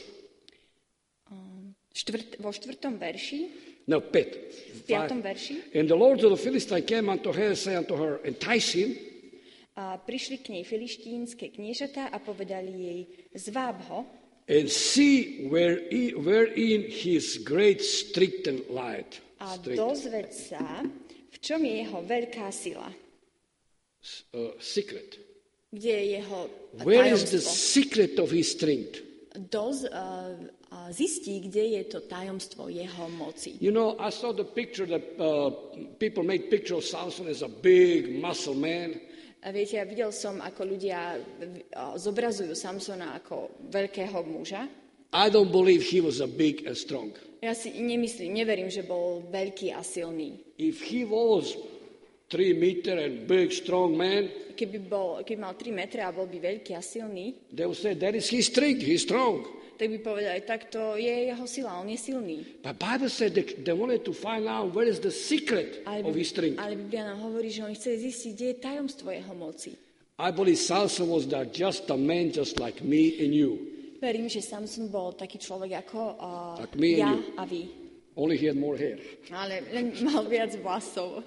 Štvrt, vo štvrtom verši, no, pet. v piatom verši, And the lords of the Philistines came unto her, say unto her, entice him, a prišli k nej filištínske kniežatá a povedali jej, zváb ho and see where he, wherein his great strength and light. a Strength. dozveď sa, v čom je jeho veľká sila, Uh, secret. kde je jeho Where is the tajomstvo. secret of his strength? Doz, uh, uh, zistí, kde je to tajomstvo jeho moci. You know, I saw the picture that uh, people make picture of Samson as a big muscle man. A viete, ja videl som, ako ľudia uh, zobrazujú Samsona ako veľkého muža. I don't believe he was a big and strong. Ja si nemyslím, neverím, že bol veľký a silný. If he was three meter and big, strong man, Keby, bol, keby mal tri metre a bol by veľký a silný, they would say, that is his strength, he's strong. tak by povedali, tak to je jeho sila, on je silný. But Bible said they, they wanted to find out where is the secret Ale, of his strength. ale Biblia nám hovorí, že oni chceli zistiť, kde je tajomstvo jeho moci. I believe Samson was that just a man just like me and you. Verím, že Samson bol taký človek ako uh, Like me and ja you. a vy. Only he had more hair. Ale len mal viac vlasov.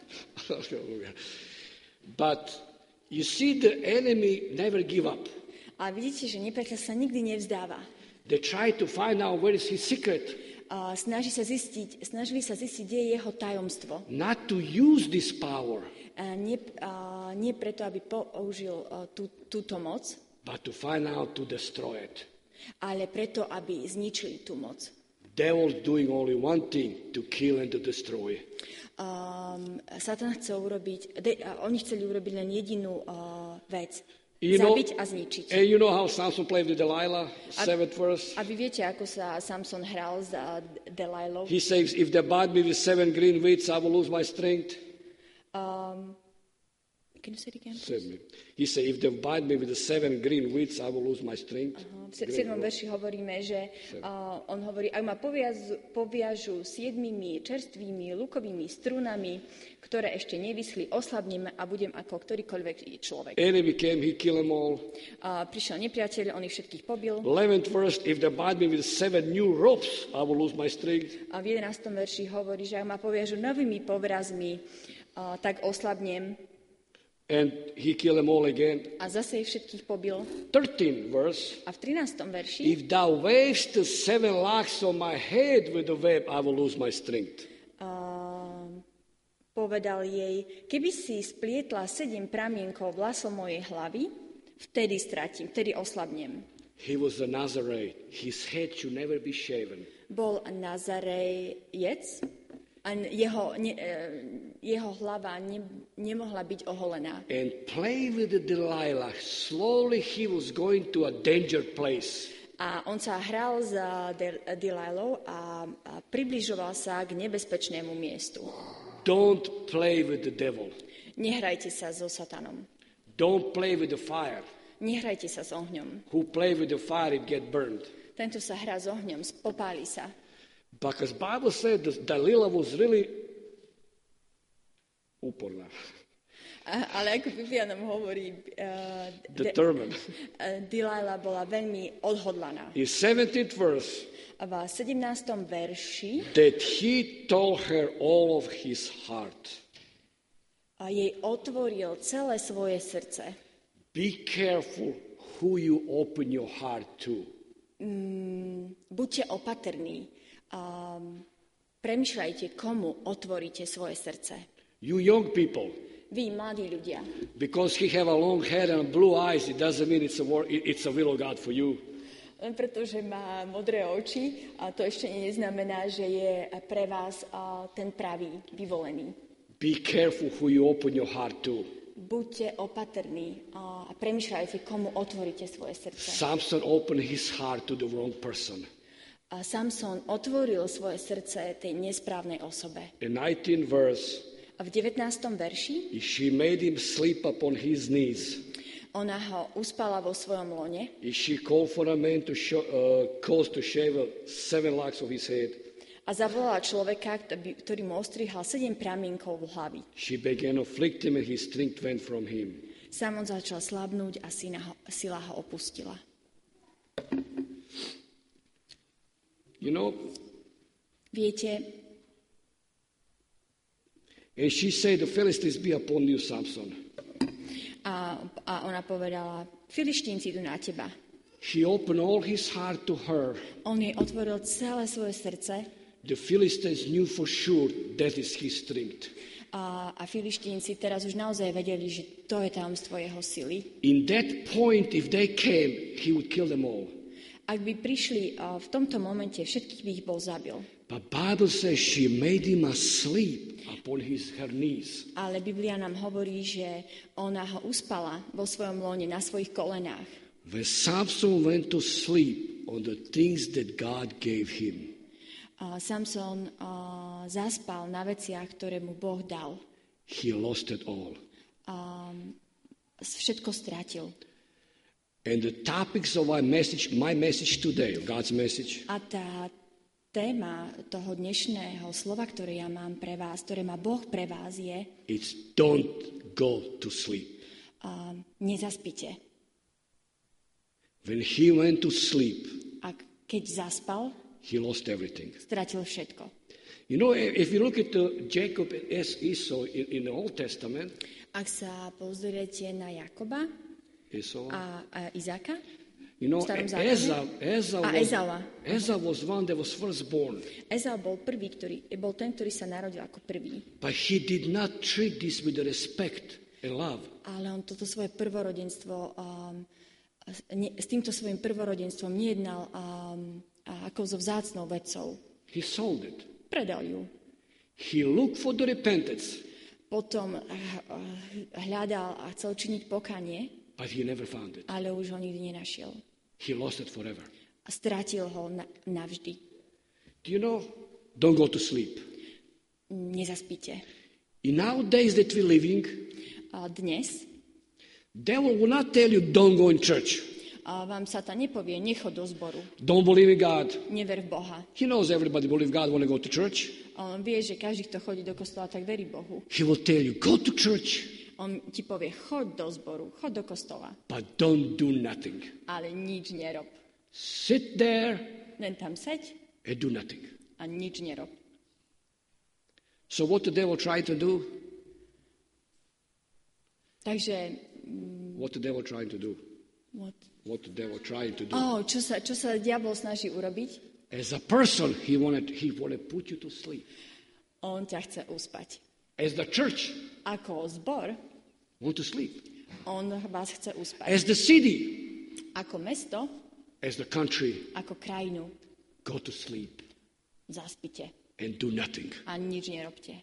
But you see, the enemy never give up. A vidíte, že nepriateľ sa nikdy nevzdáva. They try to find out where is his secret. A snaží sa zistiť, snažili sa zistiť, kde je jeho tajomstvo. Not to use this power, A nie, a nie preto, aby použil a, tú, túto moc, but to find out to destroy it. ale preto, aby zničili tú moc. Devil's doing only one thing, to kill and to destroy. Um, Satan chcel urobiť, de, a oni chceli urobiť len jedinú uh, vec. You know, Zabiť a zničiť. and you know how Samson played with Delilah, seventh verse? A vy viete, ako sa Samson hral s uh, Delilou? He says, if they bind me with seven green wheats, I will lose my strength. Um, can you say it again? Seven. He said, if they bind me with the seven green wheats, I will lose my strength. V siedmom verši hovoríme, že uh, on hovorí, ak ma poviažu, poviažu siedmimi čerstvými lukovými strunami, ktoré ešte nevyschli, oslabnem a budem ako ktorýkoľvek človek. Enemy came, he killed them all. Uh, prišiel nepriateľ, on ich všetkých pobil. eleventh verse, if they bind me with seven new ropes, I will lose my strength. A v jedenástom verši hovorí, že ak ma poviažu novými povrazmi, uh, tak oslabnem. And he killed them all again. A zase ich všetkých pobil. thirteenth verse, A v trinástom verši if thou wavest the seven locks on my head with the web, I will lose my strength. uh, povedal jej, keby si splietla sedem pramienkov vlasov mojej hlavy, vtedy stratím, vtedy oslabnem. He was a Nazarene. His head should never be shaven. Bol Nazarejec a jeho, ne, e, jeho hlava ne, nemohla byť oholená. And play with the Delilah. Slowly he was going to a danger place. A on sa hral s Delilou a, a približoval sa k nebezpečnému miestu. Don't play with the devil. Nehrajte sa so satanom. Don't play with the fire. Nehrajte sa s ohňom. Who play with the fire, it get burned. Tento sa hrá s ohňom, popáli sa. Because Bible said that Delilah was really úporná. A, ale ako Biblia nám hovorí, uh, de, Determined. uh, Delilah bola veľmi odhodlaná. In seventeenth verse, A v sedemnástom verši that he told her all of his heart. a jej otvoril celé svoje srdce. Be careful who you open your heart to. Mm, buďte opatrní. Um, premýšľajte, komu otvoríte svoje srdce. You young people, Vy, mladí ľudia. because he have a long hair and blue eyes, it doesn't mean it's a wor- it's a will of God for you. Len preto, že má modré oči, a to ešte neznamená, že je pre vás uh, ten pravý, vyvolený. Be careful who you open your heart to. Buďte opatrní a premýšľajte, komu otvoríte svoje srdce. Samson opened his heart to the wrong person. A Samson otvoril svoje srdce tej nesprávnej osobe. In nineteenth verse, A v devätnástom verši she made him sleep upon his knees. ona ho uspala vo svojom lone She called for a man to show, uh, cause to shave uh, seven locks of his head. a zavolala človeka, ktorý mu ostrihal sedem pramienkov v hlavi. She began to afflict him and his strength went from him. Samson začal slabnúť a syna ho, sila ho opustila. You know, Viete, and she said, the Philistines be upon you, Samson. a, a ona povedala, Filištínci idú na teba. He opened all his heart to her. On jej otvoril celé svoje srdce The Philistines knew for sure that is his strength. a, a Filištínci teraz už naozaj vedeli, že to je tajomstvo jeho sily. In that point, if they came, he would kill them all. Ak by prišli a v tomto momente, všetkých by ich bol zabil. But Bible says she made him asleep upon his her knees. Ale Biblia nám hovorí, že ona ho uspala vo svojom lone, na svojich kolenách. When Samson went to sleep on the things that God gave him, A Samson a, zaspal na veciach, ktoré mu Boh dal. he lost it all. A, všetko strátil. And the topics of my message, my message today, God's message, A tá téma toho dnešného slova, ktoré ja mám pre vás, ktoré má Boh pre vás, je it's don't go to sleep. a, nezaspite. When he went to sleep, A keď zaspal, he lost everything. stratil všetko. You know, if you look at the Jacob and Esau in, in the Old Testament, Ak sa pozriete na Jakoba Esau, a, a Izáka, you know, v starom zákone, Esau, Esau, a was, Ezaua. Esau was one that was firstborn, Ezau bol prvý, ktorý, bol ten, ktorý sa narodil ako prvý. but he did not treat this with the respect and love. Ale on toto svoje prvorodenstvo, um, ne, s týmto svojim prvorodenstvom nejednal um, ako so vzácnou vecou. He sold it. Predal ju. He looked for the repentance, Potom uh, uh, hľadal a chcel činiť pokanie, but he never found it. ale už ho nikdy nenašiel. He lost it forever. A strátil ho na, navždy. Do you know? Don't go to sleep. Nezaspite. In nowadays that we're living, A dnes devil will not tell you don't go in church, a vám Satan nepovie, nechod do zboru, don't believe in God. never v Boha. He knows everybody believe God when they go to church. A on vie, že každý, kto chodí do kostola, tak verí Bohu. He will tell you go to church, On ti povie, choď do zboru, choď do kostola, but don't do nothing. ale nič nerob. Sit there Len tam seď and do nothing. a nič nerob. So what the devil tried to do? Takže, What the devil trying to do? what? What the devil trying to do? Oh, čo sa, čo sa diabol snaží urobiť? As a person, he wanted he wanted to put you to sleep. On ťa chce uspať. As the church, Ako zbor, want to sleep. on vás chce uspať. As the city, Ako mesto, as the country, ako krajinu, go to sleep zaspite and do nothing. a nič nerobte.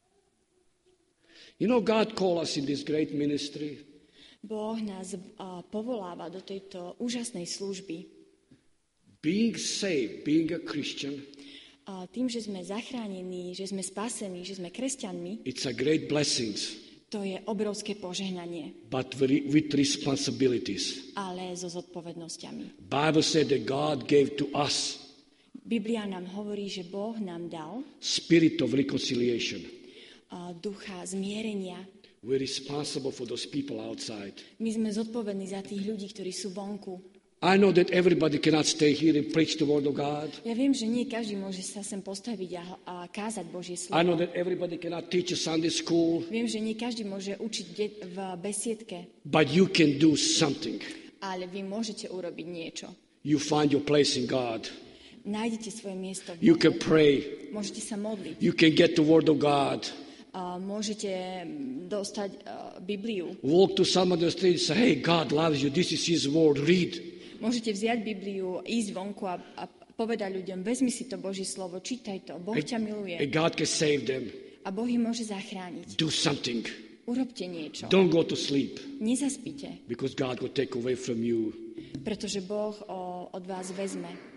You know, God called us in this great ministry Boh nás uh, povoláva do tejto úžasnej služby. being saved, being a Christian. A tým, že sme zachránení, že sme spasení, že sme kresťanmi, It's a great blessings, to je obrovské požehnanie, but very- with responsibilities. ale so zodpovednosťami. Bible said that God gave to us Biblia nám hovorí, že Boh nám dal spirit of reconciliation. uh, ducha zmierenia. We're responsible for those people outside. My sme zodpovední za tých ľudí, ktorí sú vonku. I know that everybody cannot stay here and preach the word of God. Ja viem, že nie každý môže sa sem postaviť a, a kázať Božie I know slovo. that everybody cannot teach a Sunday school, Viem, že nie každý môže učiť de- v besiedke, but you can do something. ale vy môžete urobiť niečo. You find your place in God. Nájdete svoje miesto v You Bohu. can pray. Môžete sa modliť. You can get the word of God. A môžete dostať uh, Bibliu. Walk to some of the streets and say, hey, God loves you. This is His word. Read. Môžete vziať Bibliu, ísť vonku a, a povedať ľuďom, vezmi si to Božie slovo, čítaj to, Boh ťa miluje. And God can save them. A Boh ich môže zachrániť. Do something. Urobte niečo. Don't go to sleep Nezaspite, because God will take away from you. pretože Boh o, od vás vezme.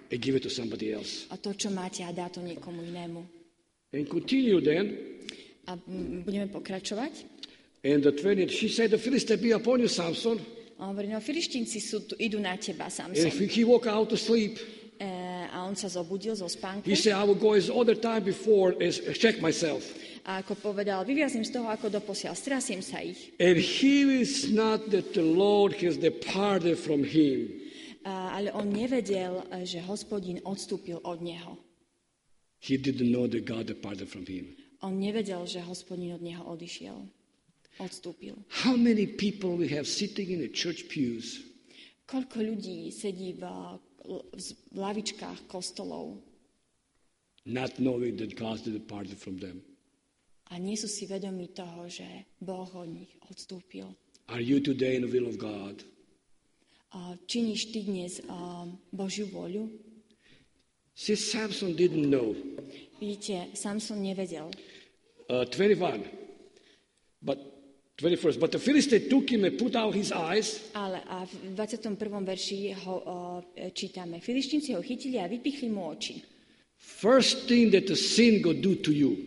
and give it to somebody else. A to, čo máte, a dá to niekomu inému. And continue then. A mm, budeme pokračovať. And the twentieth, she said, the Philistines be upon you, Samson. A hovorí, no Filištínci sú tu, idú na teba, And Samson. if he woke out to sleep, E, a on sa zobudil zo spánku. he said, I will go as other time before and check myself. A ako povedal, vyviazím z toho, ako doposiaľ, strasiem sa ich. And he is not that the Lord has departed from him. A, ale on nevedel, že Hospodin odstúpil od neho. He didn't know that God departed from him. On nevedel, že Hospodin od neho odišiel. Odstúpil. How many people we have sitting in the church pews Koľko ľudí sedí v, v lavičkách kostolov not knowing that God departed from them? a nie sú si vedomí toho, že Boh od nich odstúpil. Are you today in the will of God? A činíš ty dnes a, Božiu voľu? See, Samson didn't know. Vidíte, Samson nevedel. Uh, twenty-one. But twenty-first. But the Philistine took him and put out his eyes. Ale a v dvadsiatom prvom verši ho o, čítame. Filištínci ho chytili a vypichli mu oči. First thing that the sin could do to you.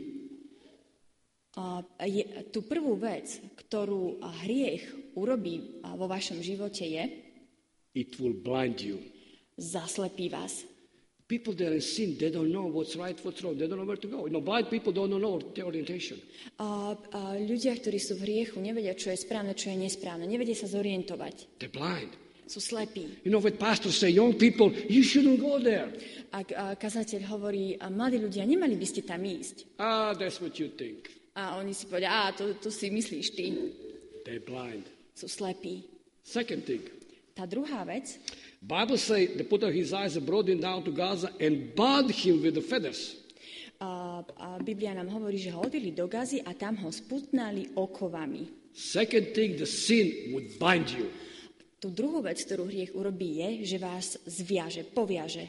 A je, tú prvú vec, ktorú hriech urobí vo vašom živote je, It will blind you. zaslepí vás. People that are in sin, they don't know what's right, what's wrong. They don't know where to go. You know, blind people don't know their orientation. A, a ľudia, ktorí sú v hriechu, nevedia, čo je správne, čo je nesprávne. Nevedia sa zorientovať. They're blind. Sú slepí. You know, when pastors say, young people, you shouldn't go there. Ak a kazateľ hovorí, a mladí ľudia, nemali by ste tam ísť. Ah, that's what you think. A oni si povedia, a to, to si myslíš ty. They're blind. Sú slepí. Second thing, Tá druhá vec, Bible say they put out his eyes and brought him down to Gaza and bound him with the feathers. a, a Biblia nám hovorí, že ho odviedli do Gazy a tam ho sputnali okovami. Second thing, the sin would bind you. Tú druhú vec, ktorú hriech urobí, je, že vás zviaže, poviaže.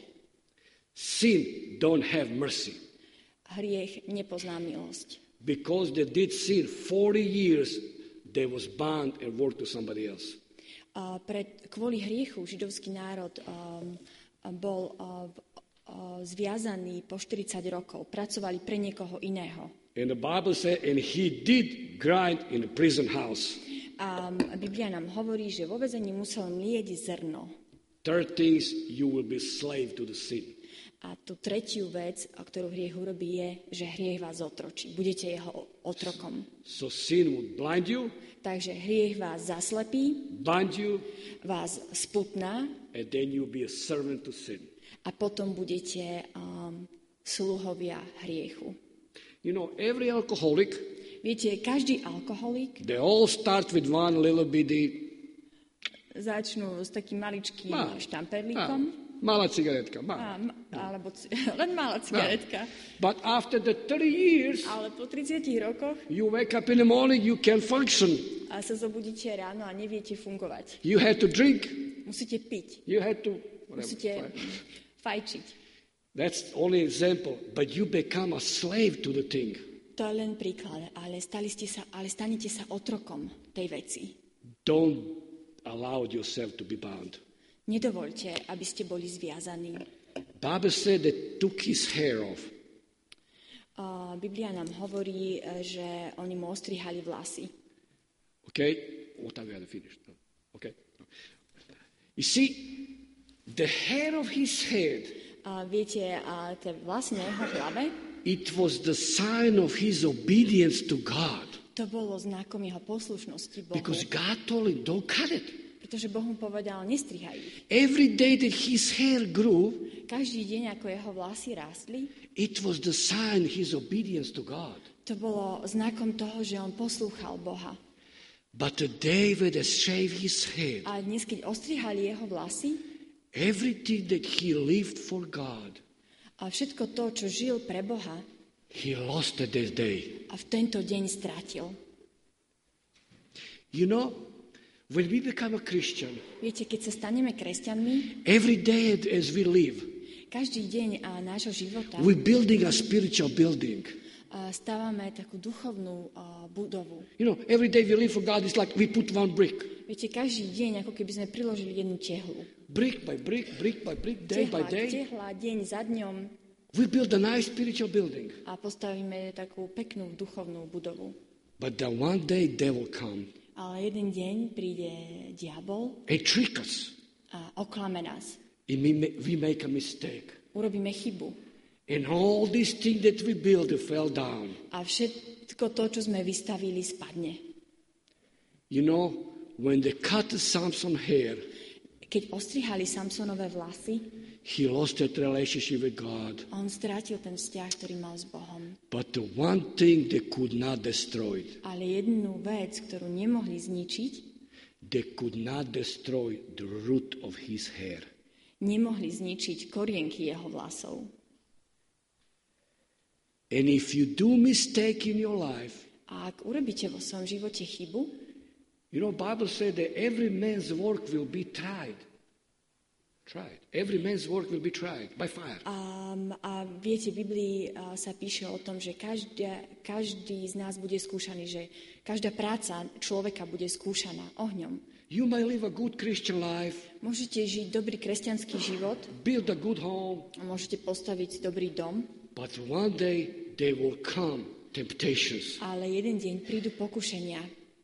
Sin don't have mercy. Hriech nepozná milosť. Because they did sin forty years, they was bound and worked to somebody else. A pred, kvôli hriechu židovský národ um, bol uh, uh, zviazaný po štyridsať rokov. Pracovali pre niekoho iného. And the Bible said, and he did grind in a prison house. A Biblia nám hovorí, že vo väzení musel mlieť zrno. Third things, you will be slave to the sin. A tú tretiu vec, ktorú hriech urobí, je, že hriech vás otročí. Budete jeho otrokom. So sin will blind you, Takže hriech vás zaslepí, bind you, vás sputná and then you'll be a servant to sin. a potom budete um, sluhovia hriechu. You know, every alcoholic, Viete, každý alkoholik they all start with one little bitty, začnú s takým maličkým Má. štamperlíkom, malá cigaretka. Má. a, ma- alebo c- len malá cigaretka. But after the thirty years, Ale po tridsiatich rokoch you wake up in the morning, you can function. a sa zobudíte ráno a neviete fungovať. You had to drink, Musíte piť, you had to, whatever. musíte fajčiť. That's only example, but you become a slave to the thing. To je len príklad, ale, stali ste sa, ale stanete sa otrokom tej veci. Don't allow yourself to be bound. Nedovoľte, aby ste boli zviazaní. Bible said that took his hair off. A Biblia nám hovorí, že oni mu ostrihali vlasy. Okay? What have we had to finish? No. Okay. You see, the hair of his head, A viete, a tie vlasy na jeho hlave, it was the sign of his obedience to God. to bolo znakom jeho poslušnosti Bohu. Because God told him, don't cut it. Pretože Boh mu povedal, nestrihaj ich. Every day that his hair grew, Každý deň, ako jeho vlasy rástli, it was the sign his obedience to God. to bolo znakom toho, že on poslúchal Boha. But the day that he shaved his head, A dnes, keď ostrihali jeho vlasy, everything that he lived for God, a všetko to, čo žil pre Boha, he lost it this day. a v tento deň stratil. You know, when we become a Christian, Viete, keď sa staneme kresťanmi, every day as we live, každý deň a nášho života we're building a spiritual building. A stávame takú duchovnú uh, budovu. You know, every day we live for God, it's like we put one brick. Viete, každý deň, ako keby sme priložili jednu tehlu. Brick by brick, brick by brick, day Tehla, by day. tehla, deň za dňom. We build a nice spiritual building. A postavíme takú peknú duchovnú budovu. But then one day devil come Ale jeden deň príde diabol and trick us. a oklame nás. And we ma- we make a mistake. Urobíme chybu. And all these things that we build fell down. A všetko to, čo sme vystavili, spadne. You know, when they cut Samson's hair, Keď ostrihali Samsonové vlasy, he lost that relationship with God. on strátil ten vzťah, ktorý mal s Bohom. But the one thing they could not destroy, Ale jednu vec, ktorú nemohli zničiť, they could not destroy the root of his hair. nemohli zničiť korienky jeho vlasov. And if you do mistake in your life, A ak urobíte vo svojom živote chybu, you know, Bible said that every man's work will be tried. Tried. Every man's work will be tried by fire. a, a viete, v Biblii a, sa píše o tom, že každá, každý z nás bude skúšaný, že každá práca človeka bude skúšaná ohňom. You may live a good Christian life, Môžete žiť dobrý kresťanský život, build a good home, môžete postaviť dobrý dom, but one day there will come temptations. ale jeden deň prídu pokušenia.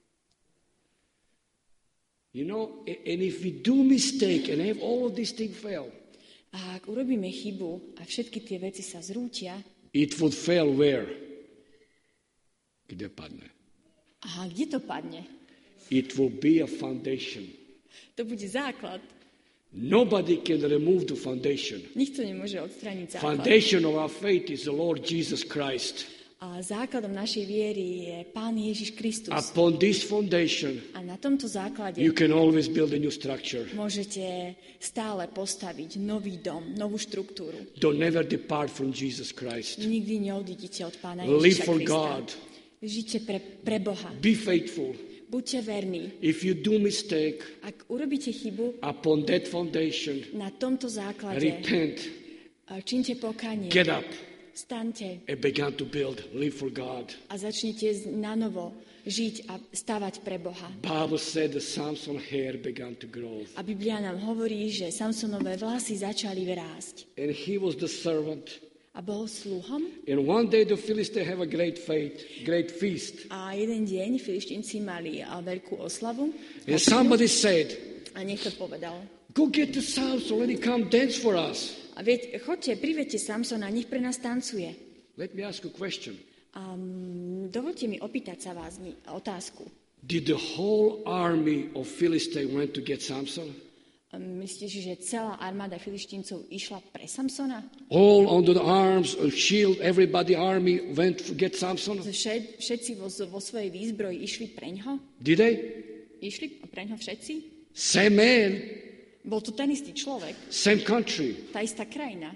You know, a- and if we do mistake and have all of these things fail, A ak urobíme chybu a všetky tie veci sa zrútia, it would fail where? Kde padne? a kde to padne? It will be a foundation. To bude základ. Nobody can remove the foundation. Nikto nemôže odstrániť základ. Foundation of our faith is the Lord Jesus Christ. A základom našej viery je Pán Ježiš Kristus. Upon this foundation, A na tomto základe you can always build a new structure. môžete stále postaviť nový dom, novú štruktúru. Don't never depart from Jesus Christ. Nikdy neodídite od Pána Live Ježiša for Krista. God. Žite pre, pre Boha. Be faithful. Buďte verní. If you do mistake, Ak urobíte chybu, upon that foundation, na tomto základe repent, a čínte pokánie, get up, staňte and begin to build, live for God. a začnite na novo žiť a stavať pre Boha. Bible said the Samson hair began to grow. A Biblia nám hovorí, že Samsonové vlasy začali vyrásť. And he was the servant. A bol sluhom. And one day the Philistines have a great fate, great feast. A jeden deň Filištínci mali a veľkú oslavu. And somebody said, A niekto povedal, go get the Samson, let him come dance for us. a vieť, chodte, privedte Samsona, nech pre nás tancuje. Let me ask you a question. A um, dovolte mi opýtať sa vás mi otázku. Did the whole army of Philistines went to get Samson? Um, myslíte, že celá armáda Filištíncov išla pre Samsona? All under the arms, a shield, everybody army went to get Samson? Všet, všetci vo, vo svojej výzbroji išli preňho? Did they? Išli preňho všetci? Same man, Bol to ten istý človek, same country. tá istá krajina.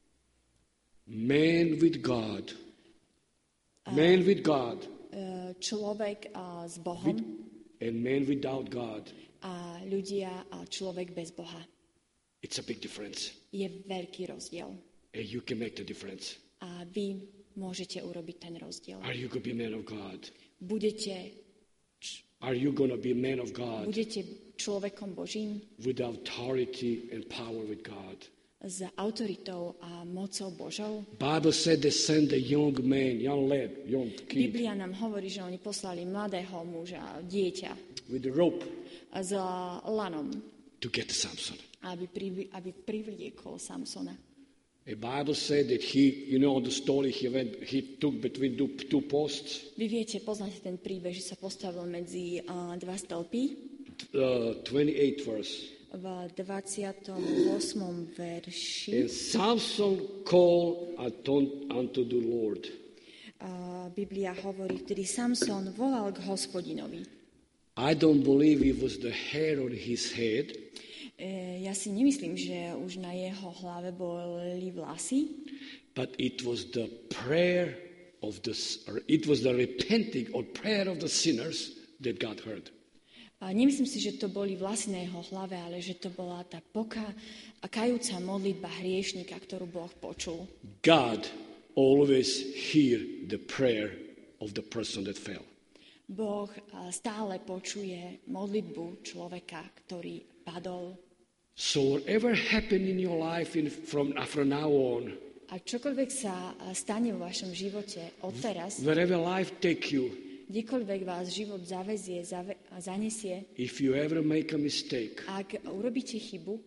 Man with God. Man with God. E, Človek a, s Bohom And man without God. a ľudia a človek bez Boha. It's a big difference. Je veľký rozdiel. And you can make the difference. A vy môžete urobiť ten rozdiel. Are you going to be a man of God? Budete, Are you going to be a man of God budete človekom Božím with authority and power with God? s autoritou a mocou Božou. Bible said they sent a young man, young lad, young kid Biblia nám hovorí, že oni poslali mladého muža, dieťa with the rope s lanom, to get to Samson. aby, pri, aby privliekol Samsona. The Bible said that he, you know the story, he went, he took between two, two posts, Vy viete, poznáte ten príbeh, že sa postavil medzi uh, dva stĺpy uh, twenty-eighth verse. v dvadsiatom ôsmom verši. And Samson called unto, unto the Lord. Uh, Biblia hovorí, vtedy Samson volal k Hospodinovi. I don't believe it was the hair on his head, E, ja si nemyslím, že už na jeho hlave boli vlasy, but it was the prayer of the, or it was the repenting or prayer of the sinners that God heard. a nemyslím si, že to boli vlasy na jeho hlave, ale že to bola tá poká a kajúca modlitba hriešnika, ktorú Boh počul. God always hear the prayer of the person that fell. Boh stále počuje modlitbu človeka, ktorý padol. So whatever happened in your life in, from, from now on, A čokoľvek sa stane vo vašom živote odteraz, wherever life take you, kdekoľvek vás život zavezie, zave, zanesie, if you ever make a mistake, ak urobíte chybu,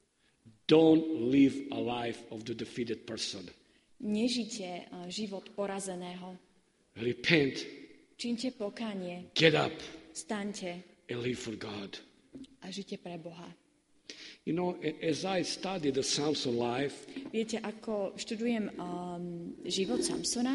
don't live a life of the defeated person. nežite život porazeného. Repent, Čínte pokánie, get up, staňte and live for God. a žite pre Boha. You know, as I studied the Samson life, Viete, ako študujem um, život Samsona,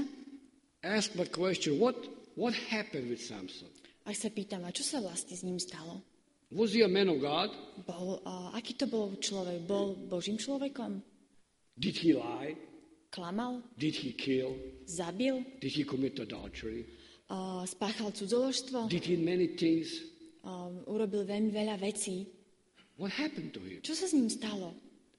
ask my question, what, what happened with Samson? a sa pýtam, a čo sa vlastne s ním stalo? Was he a man of God? Bol, uh, aký to bol človek? Bol Božím človekom? Did he lie? Klamal? Did he kill? Zabil? Did he commit adultery? Uh, spáchal cudzoložstvo? Did he many things? Uh, urobil veľmi veľa vecí. What happened to him? Čo sa s ním stalo?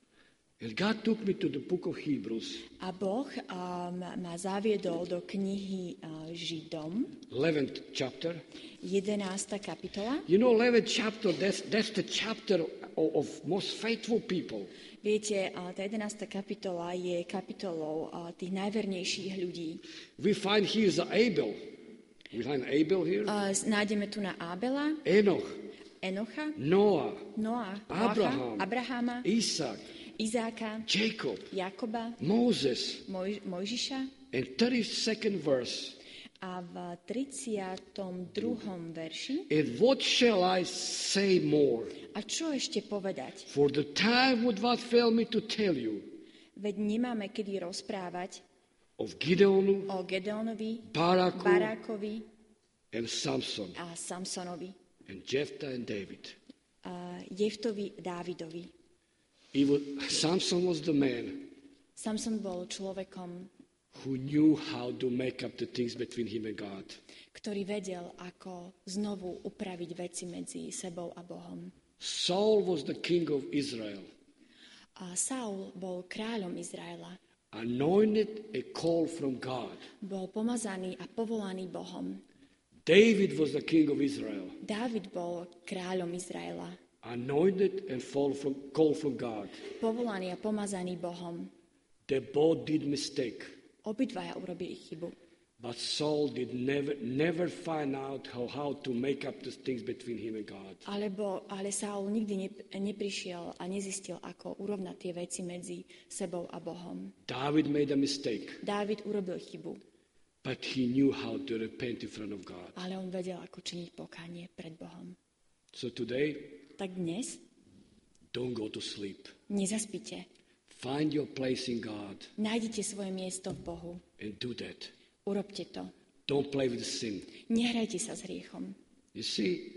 And God took me to the book of Hebrews, A Boh um, ma zaviedol do knihy uh, Židom, eleventh chapter. jedenásta kapitola. You know, eleventh chapter, that's, that's the chapter of, of most faithful people. Viete, uh, tá jedenásta kapitola je kapitolou uh, tých najvernejších ľudí. We find here the Abel. We find Abel here. Uh, nájdeme tu na Abela, Enoch, Enocha, Noah, Noa, Abraham, Abrahama, Isaac, Izáka, Jacob, Jakoba, Moses. Moj, Mojžiša. And thirty-second verse. A v tridsiatom druhom verši. And what shall I say more? A čo ešte povedať? For the time would not fail me to tell you Veď nemáme kedy rozprávať of Gideonu, o Gedeonovi, Baraku, Barákovi and Samson, a Samsonovi, and Jephthah and David. a Jeftovi, Dávidovi. He was, Samson was the man Samson bol človekom, who knew how to make up the things between him and God. ktorý vedel, ako znovu upraviť veci medzi sebou a Bohom. Saul was the king of Israel, A Saul bol kráľom Izraela. anointed a call from God. Bol pomazaný a povolaný Bohom. David was the king of Israel, Dávid bol kráľom Izraela. anointed and fall from, called from God. Povolaný a pomazaný Bohom. They both did mistake, Obidvaja urobili chybu. but Saul did never, never find out how, how to make up the things between him and God. Alebo, ale Saul nikdy ne, neprišiel a nezistil, ako urovnať tie veci medzi sebou a Bohom. David made a mistake, Dávid urobil chybu, but he knew how to repent in front of God. ale on vedel, ako činiť pokánie pred Bohom. So today, Tak dnes don't go to sleep. nezaspite. Find your place in God Nájdite svoje miesto v Bohu. and do that. Urobte to. Don't play with sin. Nehrajte sa s hriechom. You see,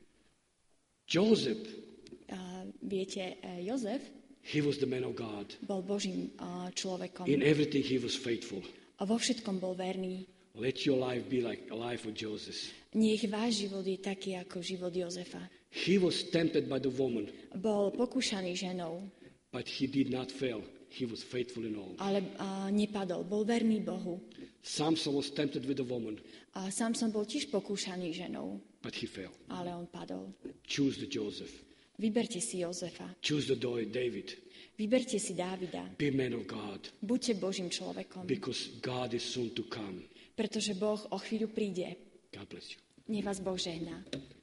Joseph, Uh, viete, uh, Jozef he was the man of God. bol Božím uh, človekom. In everything he was faithful. A vo všetkom bol verný. Let your life be like a life of Joseph. Nech váš život je taký ako život Jozefa. He was tempted by the woman, Bol pokúšaný ženou, but he did not fail. He was faithful in all. ale uh, nepadol. Bol verný Bohu. Samson was tempted with a woman, A Samson bol tiež pokúšaný ženou, but he failed. ale on padol. Choose the Joseph. Vyberte si Jozefa. Choose the David. Vyberte si Dávida. Be man of God, Buďte Božím človekom, because God is soon to come. pretože Boh o chvíľu príde. God bless you. Nech vás Boh žehná.